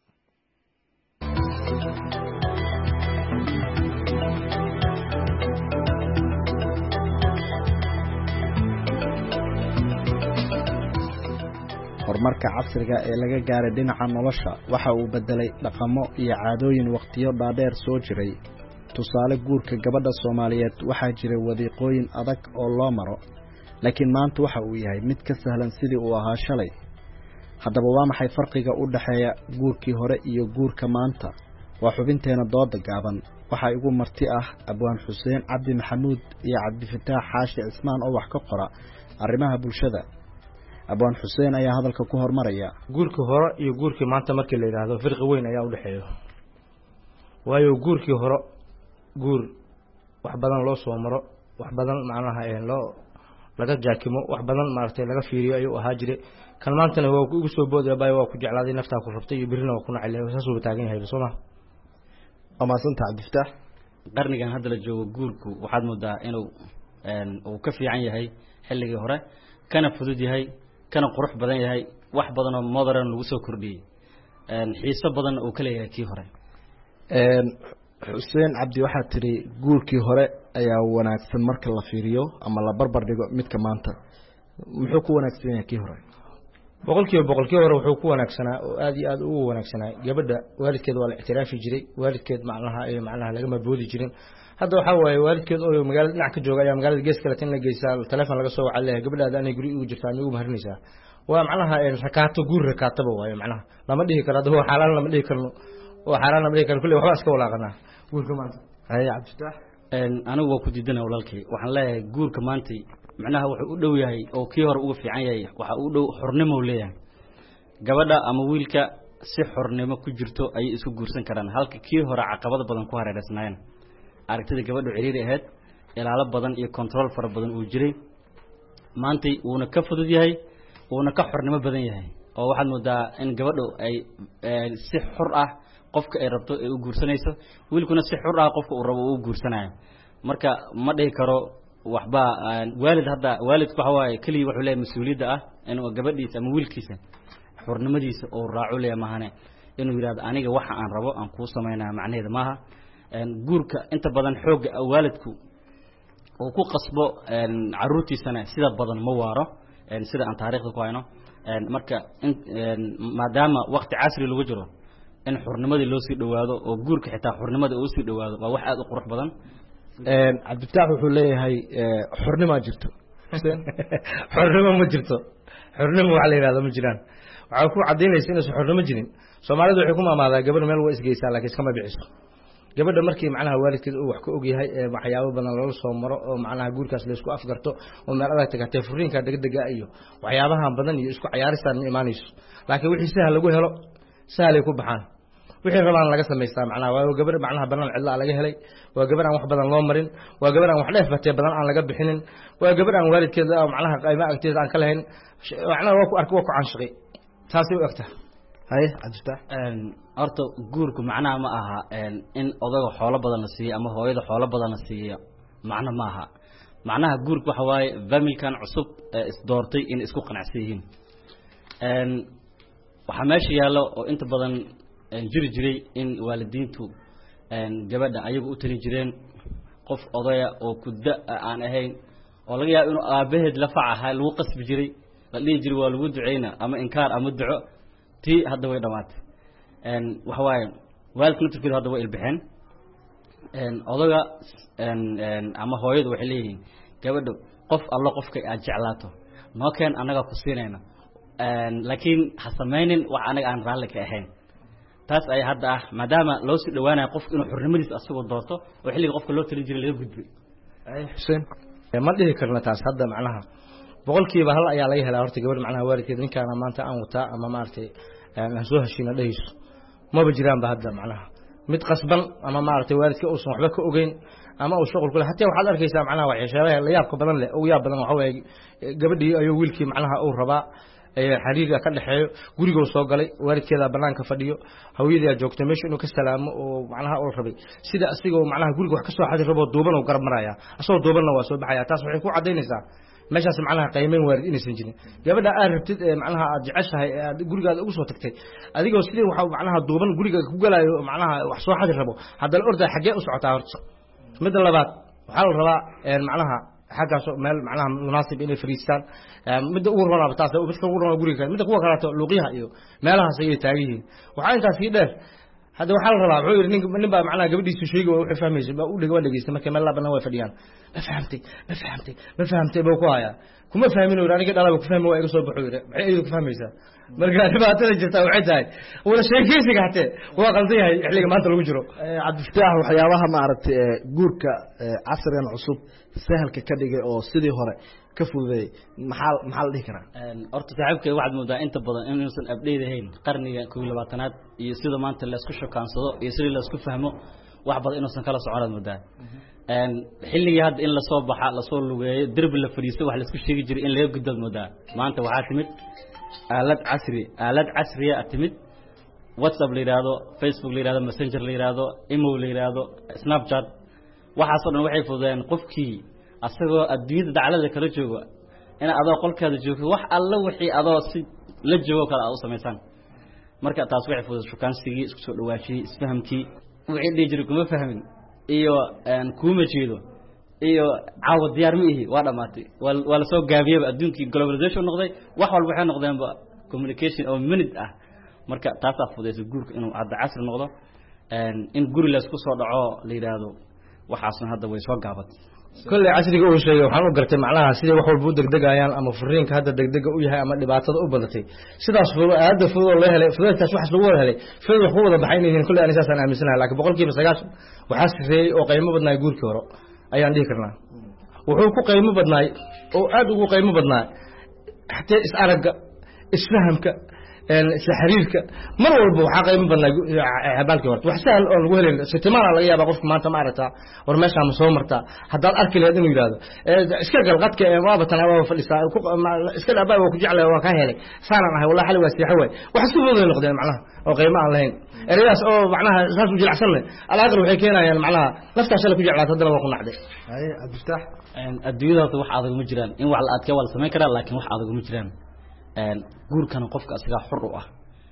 horumarka casriga ee laga gaaray dhinaca nolosha waxa uu bedelay dhaqamo iyo caadooyin waqtiyo dhaadheer soo jiray tusaale guurka gabadha Soomaaliyeed waxaa jiray wadiiqooyin adag oo loo maro laakiin maanta waxa uu yahay mid ka sahlan sidii uu ahaa shalay haddaba waa maxay farqiga u dhaxeeya guurkii hore iyo guurka maanta waa xubinteena dooda gaaban waxa igu marti ah Abwaan Xuseen Cabdi Maxamuud iyo Cabdi Fataax Xaashi Ismaan oo wax ka qora arrimaha bulshada Abwaan Xuseen ayaa hadalka ku hormaraya guurkii hore iyo guurkii maanta markii la yiraahdo farqi weyn ayaa u dhaxeeyo waayo guurkii hore guur wax badan loo soo maro wax badan macnaha ee loo laga jaakimo wax badan maartay laga fiiriyo ayuu ahaa jiray kan maantana waa ugu soo booday baa waa ku jeclaaday nafta ku rabtay iyo birina waa ku nacay saas uu taagan yahay Soomaa ama santa Cabdi Fataax qarnigan hadda la joogo guurku waxaad moodaa inuu een uu ka fiican yahay xilligii hore kana fudud yahay kana qurux badan yahay wax badan oo modern lagu soo kordhiyay een xiiso badan oo kale yahay kii hore een Xuseen Cabdi waxa tiri guurkii hore ayaa wanaagsan marka la fiiriyo ama la barbar dhigo midka maanta muxuu ku wanaagsan yahay kii hore boqolkiiba boqolkiiba hore wuxuu ku wanaagsanaa oo aad iyo aad ugu wanaagsanaa gabadha waalidkeed waa la ixtiraafi jiray waalidkeed macnaha ay macnaha laga maboodi jirin hadda waxa waaye waalidkeed oo magaalada dhinac ka jooga ayaa magaalada gees kale tan la geeysaa telefoon laga soo wacay gabadhaada anay guri ugu jirtaa anigu maharinaysaa waa macnaha rakaato guur rakaataba waayo macnaha lama dhihi karo hadda waa xalaal lama dhihi karno waa xalaal lama dhihi karo kulli waxba iska walaaqanaa guurka maanta hay Cabdifataah een anigu waa ku diidana walaalkay waxaan leeyahay guurka maanta macnaha wuxuu u dhow yahay oo kii hore ugu fiican yahay waxa uu dhow xornimo u leeyahay gabadha ama wiilka si xornimo ku jirto ay isku guursan karaan halka kii hore caqabado badan ku hareereysnaayeen aragtida gabadhu ciriiri ahayd ilaalo badan iyo control fara badan uu jiray maanta uuna ka fudud yahay uuna ka xornimo badan yahay oo waxaad moodaa in gabadhu ay si xor ah qofka ay rabto ay u guursanayso wiilkuna si xor ah qofka uu rabo uu guursanayo marka ma dhihi karo waxba waalid hadda waalidku waxa waaye kaliya wuxuu leeyahay mas'uuliyadda ah inuu gabadhiisa ama wiilkiisa xornimadiisa oo raaco leeyahay mahane inuu yiraahdo aniga waxa aan rabo aan ku sameeynaa macnaheedu maaha een guurka inta badan xoog waalidku oo ku qasbo een caruurtiisana sida badan ma waaro een sida aan taariikhda ku hayno een marka in maadaama waqti casri lagu jiro in xornimadii loo sii dhawaado oo guurka xitaa xornimada uu sii dhawaado waa wax aad u qurux badan een Cabdifataah wuxuu leeyahay xornimo jirto xornimo ma jirto xornimo waxa la yiraahdo ma jiraan waxa ku cadeynaysa in xornimo jirin Soomaalidu waxay ku maamaadaa gabadh meel way isgeysaa laakiin iskama biciso gabadha markii macnaha waalidkeed uu wax ka og yahay ee waxyaabo badan loo soo maro oo macnaha guurkaas la isku afgarto oo meel adag tagay furiinka degdega iyo waxyaabaha badan iyo isku ciyaaristaan iimaanayso laakiin wixii sahal lagu helo sahalay ku baxaan wixii rabaan laga sameystaa macnaha waa gabadh macnaha banaan cidla laga helay waa gabadh aan wax badan loo marin waa gabadh aan wax dheef batay badan aan laga bixinin waa gabadh aan waalidkeed macnaha qayma agteed aan ka lahayn macnaha waa ku arko waa ku caanshaqay taasi u agta hay Cabdifataah een horta guurku macnaha ma aha een in odaga xoolo badan la siiyo ama hooyada xoolo badan la siiyo macna ma aha macnaha guurku waxa waaye familkan cusub ee is doortay in isku qanacsiin een waxa meesha yaalo oo inta badan jiri jiray in waalidiintu een gabadha ayagu u tani jireen qof odaya oo kudda aan ahayn oo laga yaabo inuu aabaheed la facahay lagu qasbi jiray la dhigi jiray waa lagu duceeyna ama inkaar ama duco tii hadda way dhamaatay een waxa waaye waalidku naftirkiisu hadda way ilbixeen een odaga een een ama hooyadu waxay leeyihiin gabadhu qof alla qofka aad jeclaato noo keen anaga ku siinayna een laakiin ha sameeynin wax anaga aan raalli ka ahayn taas ay hadda ah maadaama loo sii dhawaanayo qof inuu xornimadiisa asagoo doorto oo xilliga qofka loo talin jiray laga gudbay ay Xuseen ma dhihi karna taas hadda macnaha boqolkiiba hal ayaa laga helaa horta gabadh macnaha waalidkeed ninkaana maanta aan wataa ama maartay aan soo heshiina dhayso ma ba jiraan ba hadda macnaha mid qasban ama maartay waalidka uu san waxba ka ogeyn ama uu shaqo kule hatta waxaad arkaysaa macnaha wax yeeshay la yaabka badan leh oo yaab badan waxa weey gabadhii ayuu wiilkii macnaha uu rabaa ee xariirka ka dhaxeeyo guriga soo galay waalidkeeda banaanka fadhiyo hawiyada joogtay meesha inuu ka salaamo oo macnaha uu rabay sida asigoo macnaha guriga wax ka soo xadir rabo duuban oo garab maraya asoo duubanna waa soo baxaya taas waxay ku cadeynaysaa meeshaas macnaha qiimeyn waalid inaysan jirin gabadha aad rabtid ee macnaha aad jeceshahay aad gurigaada ugu soo tagtay adigoo sidii waxa macnaha duuban guriga ku galaayo macnaha wax soo xadir rabo hadal orday xagee u socotaa horta mid labaad waxa la rabaa ee macnaha xagaas meel macnaha munaasib inay fariistaan mid ugu roonaa taas mid ugu roonaa guriga mid kuwa kale luuqiyaha iyo meelahaas ay taagihiin waxa intaas sii dheer hada waxa la rabaa wuxuu yiri nin baa macnaha gabadhiisu sheegay wuxuu fahmayay baa u dhigay dhageystay markay meel laabana way fadhiyaan ma fahamtay ma fahamtay ma fahamtay baa ku haya kuma fahmin oo aniga dhalaba ku fahmay waa iga soo baxo yiri maxay igu fahmaysaa marka dhibaatada jirta waxay tahay wala sheekaysiga hatee waa qaldan yahay xilliga maanta lagu jiro Cabdifataah waxyaabaha ma aragtay guurka casrigan cusub sahalka ka dhigay oo sidii hore ka fududay maxal maxal dhihi karaa een horta saaxiibkay waxaad moodaa inta badan in uusan update ahayn qarniga kow iyo labaatanaad iyo sida maanta la isku shakaansado iyo sida la isku fahmo wax badan inuusan kala soconaad moodaa een xilliga hadda in la soo baxa la soo lugeeyo dirbi la fariisto wax la isku sheegi jiray in laga gudbad moodaa maanta waxa timid aalad casri aalad casriya timid WhatsApp la yiraahdo Facebook la yiraahdo Messenger la yiraahdo email la yiraahdo Snapchat waxaas oo dhan waxay fududeen qofkii asagoo adduunyada dacalada kala joogo in adoo qolkaada joogto wax alla wixii adoo si la joogo kala u sameeysan marka taas waxay fudud shukaansigii isku soo dhawaashii isfahamkii wixii dhijir kuma fahmin iyo aan kuma jeedo iyo caawa diyaar ma ihi waa dhamaatay wala soo gaabiyay adduunkii globalization noqday wax walba waxay noqdeen ba communication oo minute ah marka taas ah fududeysa guurka inuu hadda casri noqdo in guri la isku soo dhaco la yiraahdo waxaasna hadda way soo gaabatay كل عصري أول شيء وحنا قرت معناها سيدي وحول بود دق دقيان أما فرين كهذا دق دق وياها أما دبعت أوبلتي سيدا صفر هذا فضل الله له فضل تسوح صور هله فضل خوض بحين كل أنا أساسا أنا مسنا لكن بقول كيف سجاش وحاسس وقيمة بدنا يقول كورو أي عندي كرنا وحوك قيمة بدنا وأدو قيمة بدنا حتى إسألك إسفهمك سحريرك مر walba waxa qayb badan habaalka horta wax sahal oo lagu helin sitimaan laga yaabo qofka maanta ma aragta war meesha ma soo marta haddii arki lahayd inuu yiraahdo iska galqadka ee waaba tan waa fadhisaa iska dhaabay waa ku jeclay waa ka helay saaran ah wallahi xal waa siixay way wax si fudud noqdeen macnaha oo qiimo aan lahayn erayas oo macnaha saas u jilacsan alaaqir waxay keenayaan macnaha naftaas la ku jeclaata hadana waa ku nacday ay abdulfatah adduunyada wax adag ma jiraan in wax la adka wal sameyn kara laakiin wax adag ma jiraan guurkan qofka asaga xor u ah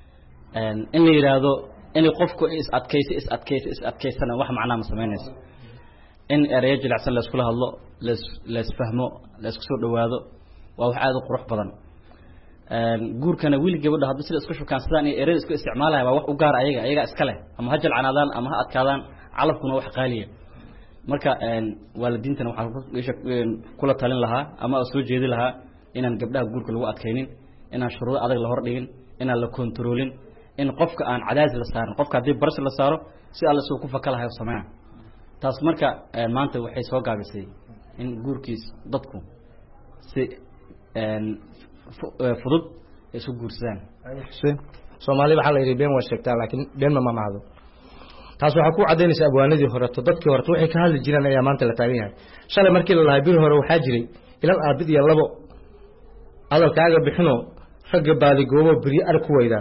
in la yiraahdo in qofku is adkaysi is adkaysi is adkaysana wax macna ma sameynayso in ereyo jilacsan la isku hadlo la isfahmo la isku soo dhawaado waa wax aad u qurux badan guurkana wiil gabadha hadda sida isku shukaansadaan iyo ereyo isku isticmaalaya waa wax u gaar ayaga ayaga iska leh ama hajal canaadaan ama ha adkaadaan calafkuna wax qaaliya marka waalidiintana waxa kula talin lahaa ama soo jeedi lahaa inaan gabdhaha guurka lagu adkaynin inaan shuruudo adag la hor dhigin inaan la kontroolin in qofka aan cadaadis la saarin qofka hadii barsh la saaro si alla soo ku fakalahayo sameeyo taas marka maanta waxay soo gaabisay in guurkiis dadku si een fudud isu guursadaan xuseen Soomaali waxa la yiri been waa sheegtaa laakiin been ma maahdo taas waxa ku cadeynaysa abwaanadii hore to dadkii hore waxay ka hadli jireen ayaa maanta la taagan yahay shalay markii la lahaay bir hore waxa jiray ilaa aabid iyo labo adalkaaga bixino ragga baadi goobo bari arag ku weyda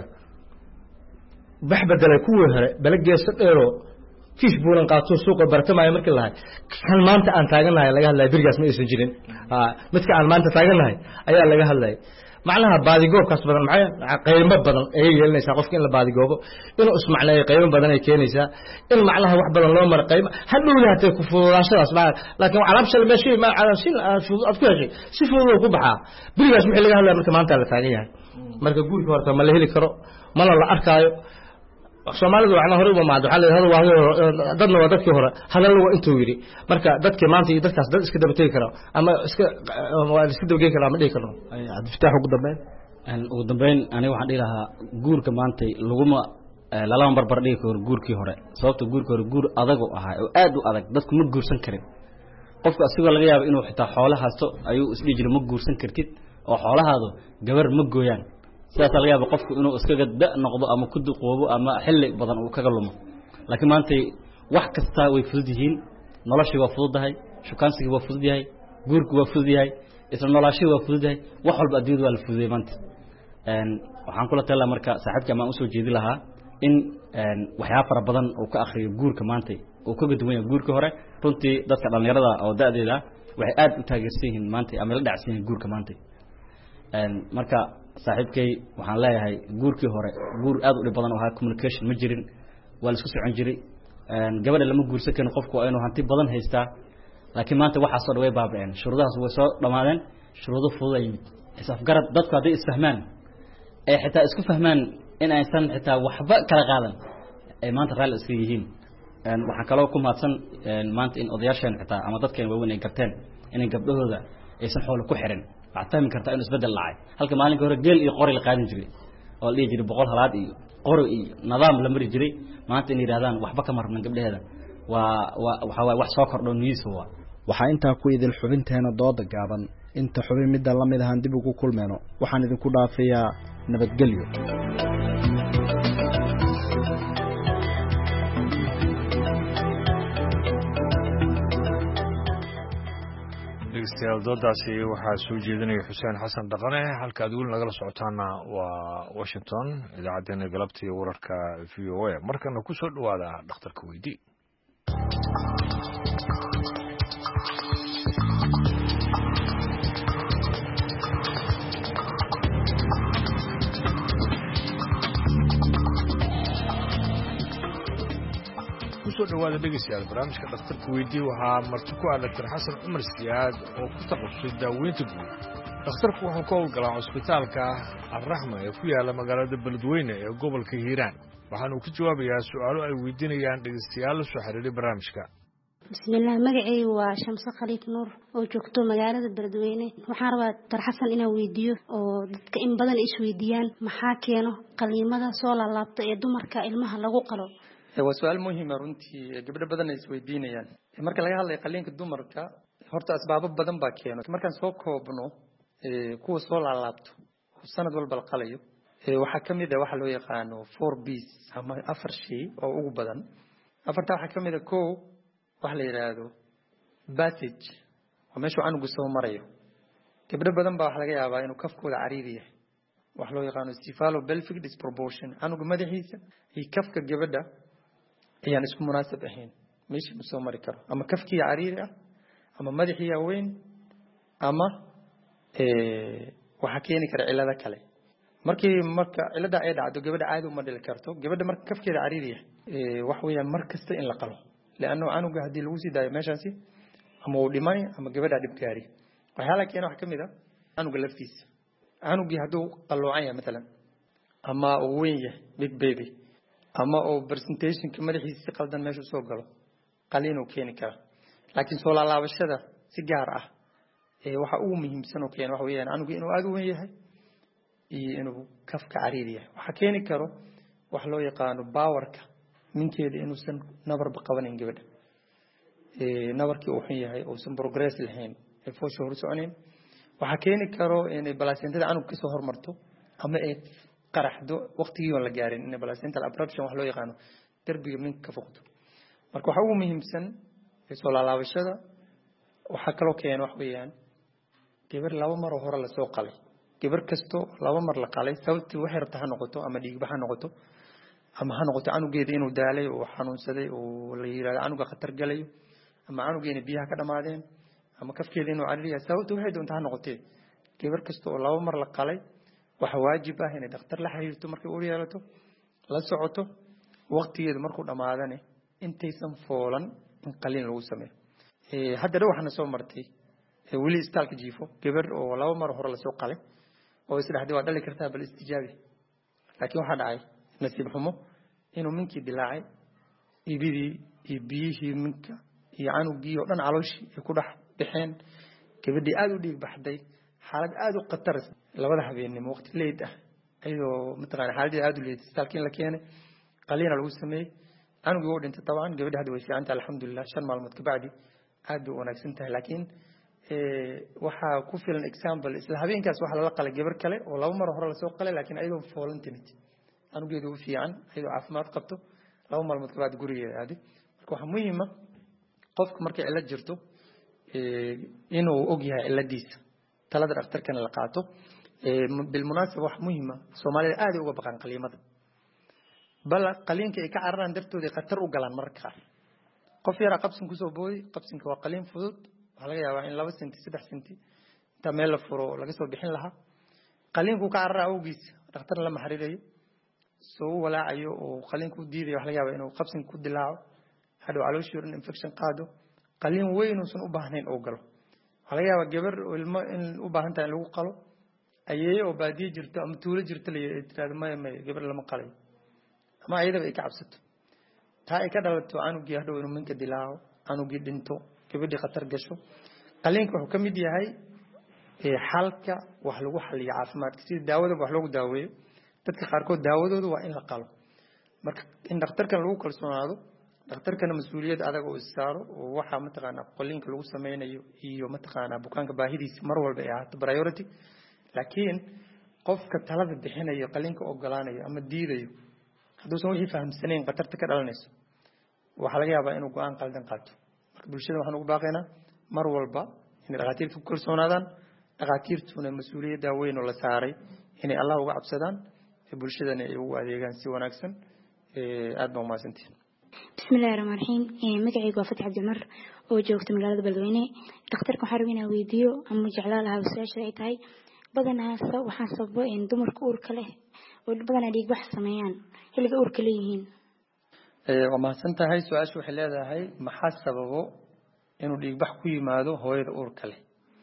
bax badalay ku weehare balageesa dheero fish buulan qaato suuqa bartamaay markii lahaay kan maanta aan taaganahay laga hadlay birigaas ma aysan jirin ha midka aan maanta taaganahay ayaa laga hadlay macnaha baadi goobkaas badan maxay qaymo badan ay yeelanaysaa qofka in la baadi goobo inuu ismacnaayo qaymo badan ay keenaysaa in macnaha wax badan loo mar qaymo hadhowna hatay ku fududaashadaas baa laakiin alaab shal meeshay ma calaashin aad ku heshay si fudud ku baxaa birigaas wixii laga hadlay marka maanta la taagan yahay marka guurka horta ma la heli karo mana la arkaayo Soomaalidu waxna hore uma maado waxa la yiraahdo waa dadna waa dadkii hore hadal waa intuu yiri marka dadkii maanta iyo dadkaas dad iska dabatay karo ama iska waa iska dabagay karo ama dhigi karo ay adfitaax ugu dambeyn aan ugu dambeyn aniga waxaan dhihi lahaa guurka maanta laguma lala barbar dhigi karo guurkii hore sababta guurkii hore guur adag oo ahaa oo aad u adag dadku ma guursan karin qofka asigoo laga yaabo inuu xitaa xoolaha haasto ayuu isdhigi jiray ma guursan kartid oo xoolahaadu gabar ma gooyaan sidaas laga yaabo qofku inuu iskaga da noqdo ama ku duqoobo ama xilli badan uu kaga lumo laakiin maanta wax kasta way fudud yihiin noloshii waa fududahay shukaansiga waa fudud yahay guurku waa fudud yahay isla noloshii waa fudud yahay wax walba adduunyada waa la fududeeyay maanta een waxaan kula talaa marka saaxiibka ma u soo jeedi lahaa in een waxyaabo fara badan uu ka akhriyo guurka maanta uu kaga duwan yahay guurkii hore runtii dadka dhalinyarada oo da'deeda waxay aad u taageersan yihiin maanta ama la dhacsan yihiin guurka maanta een marka saaxiibkay waxaan leeyahay guurkii hore guur aad u dhib badan oo communication ma jirin waa la isku socon jiray een gabadha lama guursan karin qofku waa inuu hanti badan haystaa laakiin maanta waxa soo dhaway baabeen shuruudahaas way soo dhamaadeen shuruudo fudud ay yimid isaf garad dadku haday isfahmaan ay xitaa isku fahmaan in aysan xitaa waxba kala qaadan ay maanta raali iska yihiin een waxa kale oo ku maadsan een maanta in odayaashan xitaa ama dadkeen waaweyn ay garteen in gabdhahooda aysan xoolo ku xirin waxtaan kartaa in isbedel lacay halka maalinka hore geel iyo qori la qaadan jiray oo la jiray boqol halaad iyo qori iyo nidaam la mari jiray maanta in yiraahdaan waxba ka marnan gabdhaheeda waa waxa way wax soo kordho niiso waa waxa inta ku idil xubinteena dooda gaaban inta xubin mid la mid ahaan dib ugu kulmeeno waxaan idinku dhaafayaa nabadgelyo dhegeystayaal doodaasi waxaa soo jeedinaya xuseen xasan dhaqane halka aad weli nagala socotaana waa Washington idaacaddeenna galabta iyo wararka V O A markana ku soo dhawaada dhakhtarka weydii soo dhawaada dhegeystayaal barnaamijka dhakhtarka weydii waxaa marti ku ah Dr. Xasan Cumar Siyaad oo ku takhasusay daaweynta guud dhakhtarku wuxuu ka howlgalaa cusbitaalka Al-Raxma ee ku yaala magaalada Beledweyne ee gobolka Hiiraan waxaana uu ka jawaabayaa su'aalo ay weydiinayaan dhegeystayaal soo xiriiray barnaamijka bismillaah magacay waa Shamso Khaliif Nuur oo joogto magaalada Beledweyne waxaan rabaa Dr. Xasan inaan weydiiyo oo dadka in badan is weydiiyaan maxaa keeno qaliimada soo laalaabta ee dumarka ilmaha lagu qalo waa su'aal muhiim ah runtii gabdho badan is weydiinayaan marka laga hadlayo qaliinka dumarka horta asbaabo badan baa keeno markaan soo koobno kuwa soo laalaabto sanad walba la qalayo waxa kamid ah waxa loo yaqaano four B's ama afar shay oo ugu badan afarta waxa kamid ah koow wax la yiraahdo passage oo meesha anugu soo marayo gabdho badan baa wax laga yaabaa inuu kafkooda cariiri yahay wax loo yaqaano cephalopelvic disproportion anugu madaxiisa iyo kafka gabadha ayaan isku munaasab ahayn meesha ma soo mari karo ama kafkiya cariiri ah ama madaxiya weyn ama ee waxa keeni kara cilada kale markii marka cilada ay dhacdo gabadha caadi uma dhili karto gabadha marka kafkeeda cariiri ah ee wax weeyaan mar kasta in la qalo laano anuga hadii lagu sii daayo meeshaasi ama uu dhimay ama gabadha dhib gaari waxa la keenay wax kamid ah anuga laftiisa anugii haduu qaloocan yahay midalan ama uu weyn yahay big baby ama oo presentation ka madaxiisa qaldan meesha soo galo qaliin uu keeni kara laakiin soo laalaabashada si gaar ah ee waxa ugu muhiimsan oo keen wax weeyaan anugu inuu aad u weyn yahay iyo inuu kafka cariiri yahay waxa keeni karo wax loo yaqaano powerka minkeeda inuu san nabar qabanin gabadha ee nabarkii uu xun yahay oo san progress lahayn ee foosho hor soconin waxa keeni karo inay balasentada anug ka soo hormarto ama ay qaraxdo waqtigii oo la gaarin in balasental abruption wax loo yaqaano darbiga minka ka foqdo marka waxa ugu muhiimsan ee soo laalaabashada waxa kale oo keen wax weeyaan gabar laba mar oo hore la soo qalay gabar kasto laba mar la qalay sababtii wax yarta ha noqoto ama dhiig bax ha noqoto ama ha noqoto anugeeda inuu daalay oo xanuunsaday oo la yiraahdo anuga khatar galay ama anugeena biyaha ka dhamaadeen ama kafkeeda inuu cariiriyo sababtu waxay doontaa ha noqotee gabar kasto oo laba mar la qalay waxa waajib ah inay dhakhtar la xiriirto markay u yeelato la socoto waqtigeedu markuu dhamaadane intaysan foolan in qaliin lagu sameeyo ee hadda waxana soo martay ee wali istaalka jiifo gabar oo laba mar hore la soo qalay oo isdhaxday waa dhali kartaa bal istijaabi laakiin waxa dhacay nasiib xumo inuu minkii dilaacay ibidii iyo biyihii minka iyo anugii oo dhan calooshii ay ku dhax bixeen gabadhii aad u dhiig baxday xaalad aad u khatar labada habeenimo waqti leed ah ayadoo mataqaan xaaladii aad u leed istaalkiin la keenay qaliina lagu sameeyay anugii oo dhintay tabaan gabadhii hadda way fiicanta alxamdulillah shan maalmood ka bacdi aad u wanaagsan tahay laakiin ee waxa ku filan example isla habeenkaas waxa la qalay gabar kale oo laba mar hore la soo qalay laakiin ayadoo foolan timid anugeedu u fiican ayadoo caafimaad qabto laba maalmood ka bacdi gurigeeda aadi marka waxa muhiim ah qofka markay cilad jirto ee inuu og yahay ciladiisa talada dhakhtarkana la qaato ee bil munaasab wax muhiim ah Soomaalida aad uga baqan qaliimada bal qaliinka ay ka cararaan dartooda khatar u galaan marka qaar qof yara qabsan ku soo booday qabsanka waa qaliin fudud waxa laga yaabaa in laba senti saddex senti inta meel la furo laga soo bixin lahaa qaliinku ka carara awgiis dhakhtar la maxariirayo soo walaacayo oo qaliinku diiday waxa laga yaabaa inuu qabsan ku dilaaco hadhow calooshii infection qaado qaliin weyn oo san u baahnayn oo galo waxa laga yaabaa gabar ilmo in u baahan tahay lagu qalo ayay oo baadiye jirto ama tuulo jirto la yiraahdo ma ma gabar lama qalay ama ayada ay ka cabsato taa ay ka dhalato anugii hadhow inuu minka dilaaco anugii dhinto gabadhii khatar gasho qaliinku wuxuu ka mid yahay ee xalka wax lagu xaliyo caafimaadka sida daawada wax lagu daaweeyo dadka qaarkood daawadoodu waa in la qalo marka in dhakhtarkan lagu kalsoonaado dhakhtarkana mas'uuliyad adag oo isaaro oo waxa mataqaana qaliinka lagu sameeynayo iyo mataqaana bukaanka baahidiisa mar walba ay ahaato priority laakiin qofka talada bixinayo qaliinka ogolaanayo ama diidayo hadduu wixii fahamsaneen qatarta ka dhalanayso waxa laga yaabaa inuu go'aan qaldan qaato marka bulshada waxaan ugu baaqaynaa mar walba in dhaqaatiirtu ku kalsoonaadaan dhaqaatiirtuna mas'uuliyadda weyn oo la saaray inay Allah uga cabsadaan ee bulshadana ay ugu adeegaan si wanaagsan ee aad baan maasantiin bismillaahir rahmaanir rahiim magacaygu waa Fatix Cabdi Mar oo joogta magaalada Beledweyne dhakhtarka waxaan rabaa inaan weydiiyo ama jeclaan lahaa su'aasha ay tahay badanaa waxaan sababo in dumarka uurka leh oo badanaa dhiig bax sameeyaan xilliga uurka leeyihiin ee waa maasan tahay su'aashu waxay leedahay maxaa sababo inuu dhiig bax ku yimaado hooyada uurka leh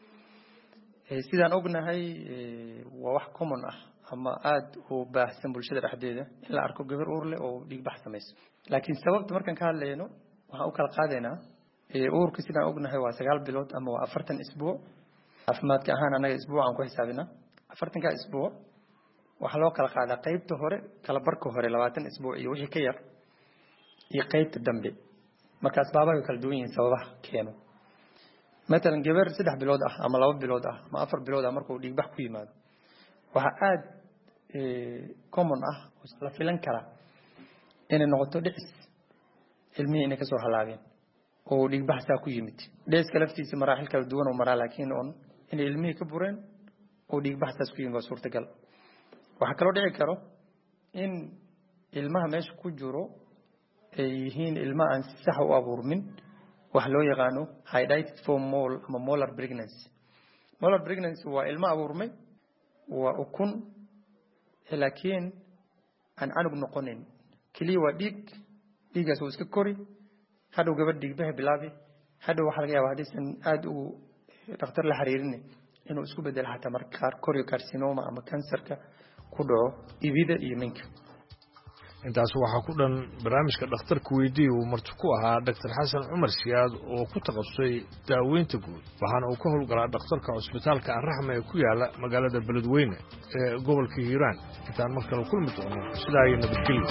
ee sidaan ognahay waa wax common ah ama aad u baahsan bulshada dhexdeeda in la arko gabar uur leh oo dhiig bax sameeyso laakiin sababta markaan ka hadlayno waxaan u kala qaadaynaa uurka sidaan ognahay waa sagaal bilood ama waa afartan isbuuc caafimaadka ahaan anaga isbuucaan ku xisaabinaa afartanka isbuuc waxaa loo kala qaadaa qaybta hore kala barka hore labaatan isbuuc iyo wixii ka yar iyo qaybta dambe marka asbaabaha kala duwan yihiin sababaha keeno مثلا gabar saddex bilood ah ama laba bilood ah ama afar bilood ah markuu dhiig bax ku yimaado waxa aad ee common ah oo la filan kara inay noqoto dhicis ilmihi inay ka soo halaabeen oo dhiig bax saa ku yimid dhiska laftiisa maraaxil kala duwan oo maraa laakiin on in ilmihi ka bureen oo dhiig bax saas ku yimid waa suurtagal waxa kale oo dhici karo in ilmaha meesha ku jiro ay yihiin ilma aan si sax u abuurmin wax loo yaqaano hydatid for mole ama molar pregnancy molar pregnancy waa ilma abuurmay waa ukun laakiin aan anug noqonin kaliya waa dhiig dhiigaas uu iska kori hadhow gabadh dhiig bax bilaabi hadhow waxa laga yaabaa hadiisan aad u dhakhtar la xiriirin inuu isku bedelo xataa marka qaar choriocarcinoma ama kansarka ku dhaco ibida iyo minka intaas waxaa ku dhan barnaamijka dhakhtarka weydii uu marti ku ahaa Dr Xasan Cumar Siyaad oo ku takhasusay daaweynta guud waxaana uu ka howlgalaa dhakhtarka cusbitaalka Ar-Raxma ee ku yaala magaalada Beledweyne ee gobolka Hiiraan intaan markale kulmi doono sidaa iyo nabadgelyo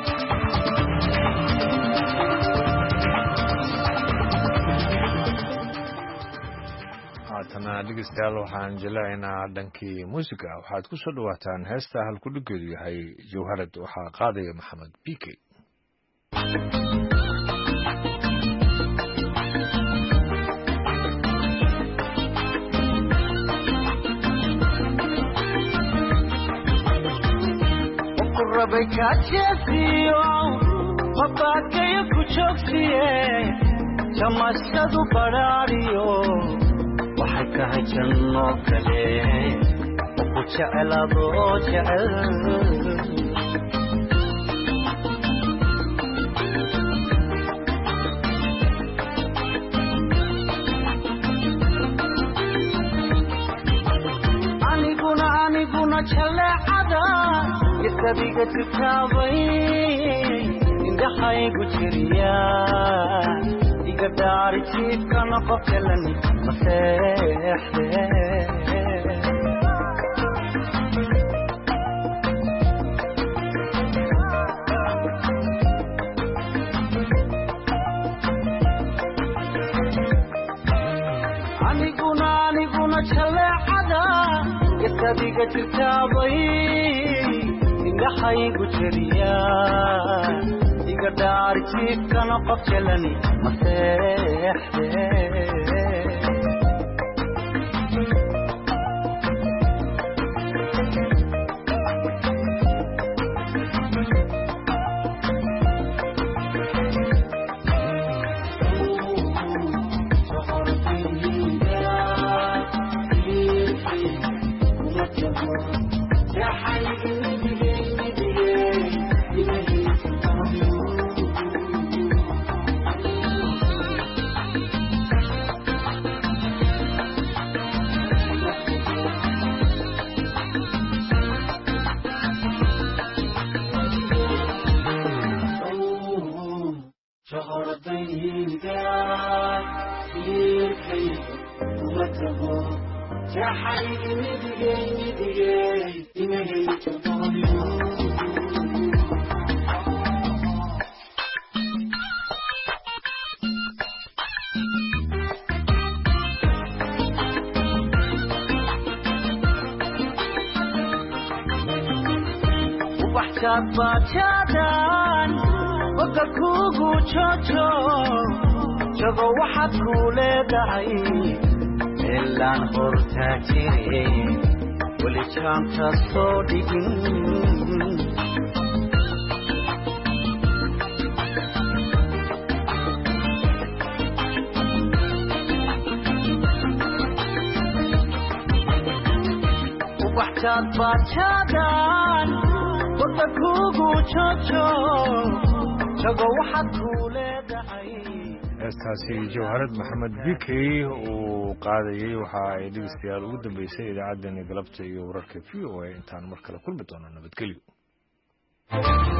haatana dhegeystayaal waxaan jeclaynaa dhankii muusiga waxaad ku soo dhawaataan heesta halku dhigeedu yahay jawharad waxaa qaadaya maxamed bike rabay ka jeefiyo mabakay ku joogsiye jamashadu baraariyo waxay tahay janno kale ku jecelaado jecel aniguna aniguna jaleecada yatabiga tikaabay indhahaygu jiriya iga dhaari jiifkana qofkalan maseexde aniguna aniguna jaleecada yatabiga tikaabay indhahaygu jiriya iga dhaari jiifkana qofkalani maseexde bajadan oga kugu jojo jago waxaad ku leedahay meelaan hortaa jire weli jaanta soo dhigin ubaxjaad bajadan oga kugu jojo jago waxaad ku leedahay heestaasi jawharad maxamed bikey uu qaadayay waxa ay dhegeystayaal ugu dambeysay idaacaddani galabta iyo wararka v o a intaan mar kale kulmi doono nabadgelyo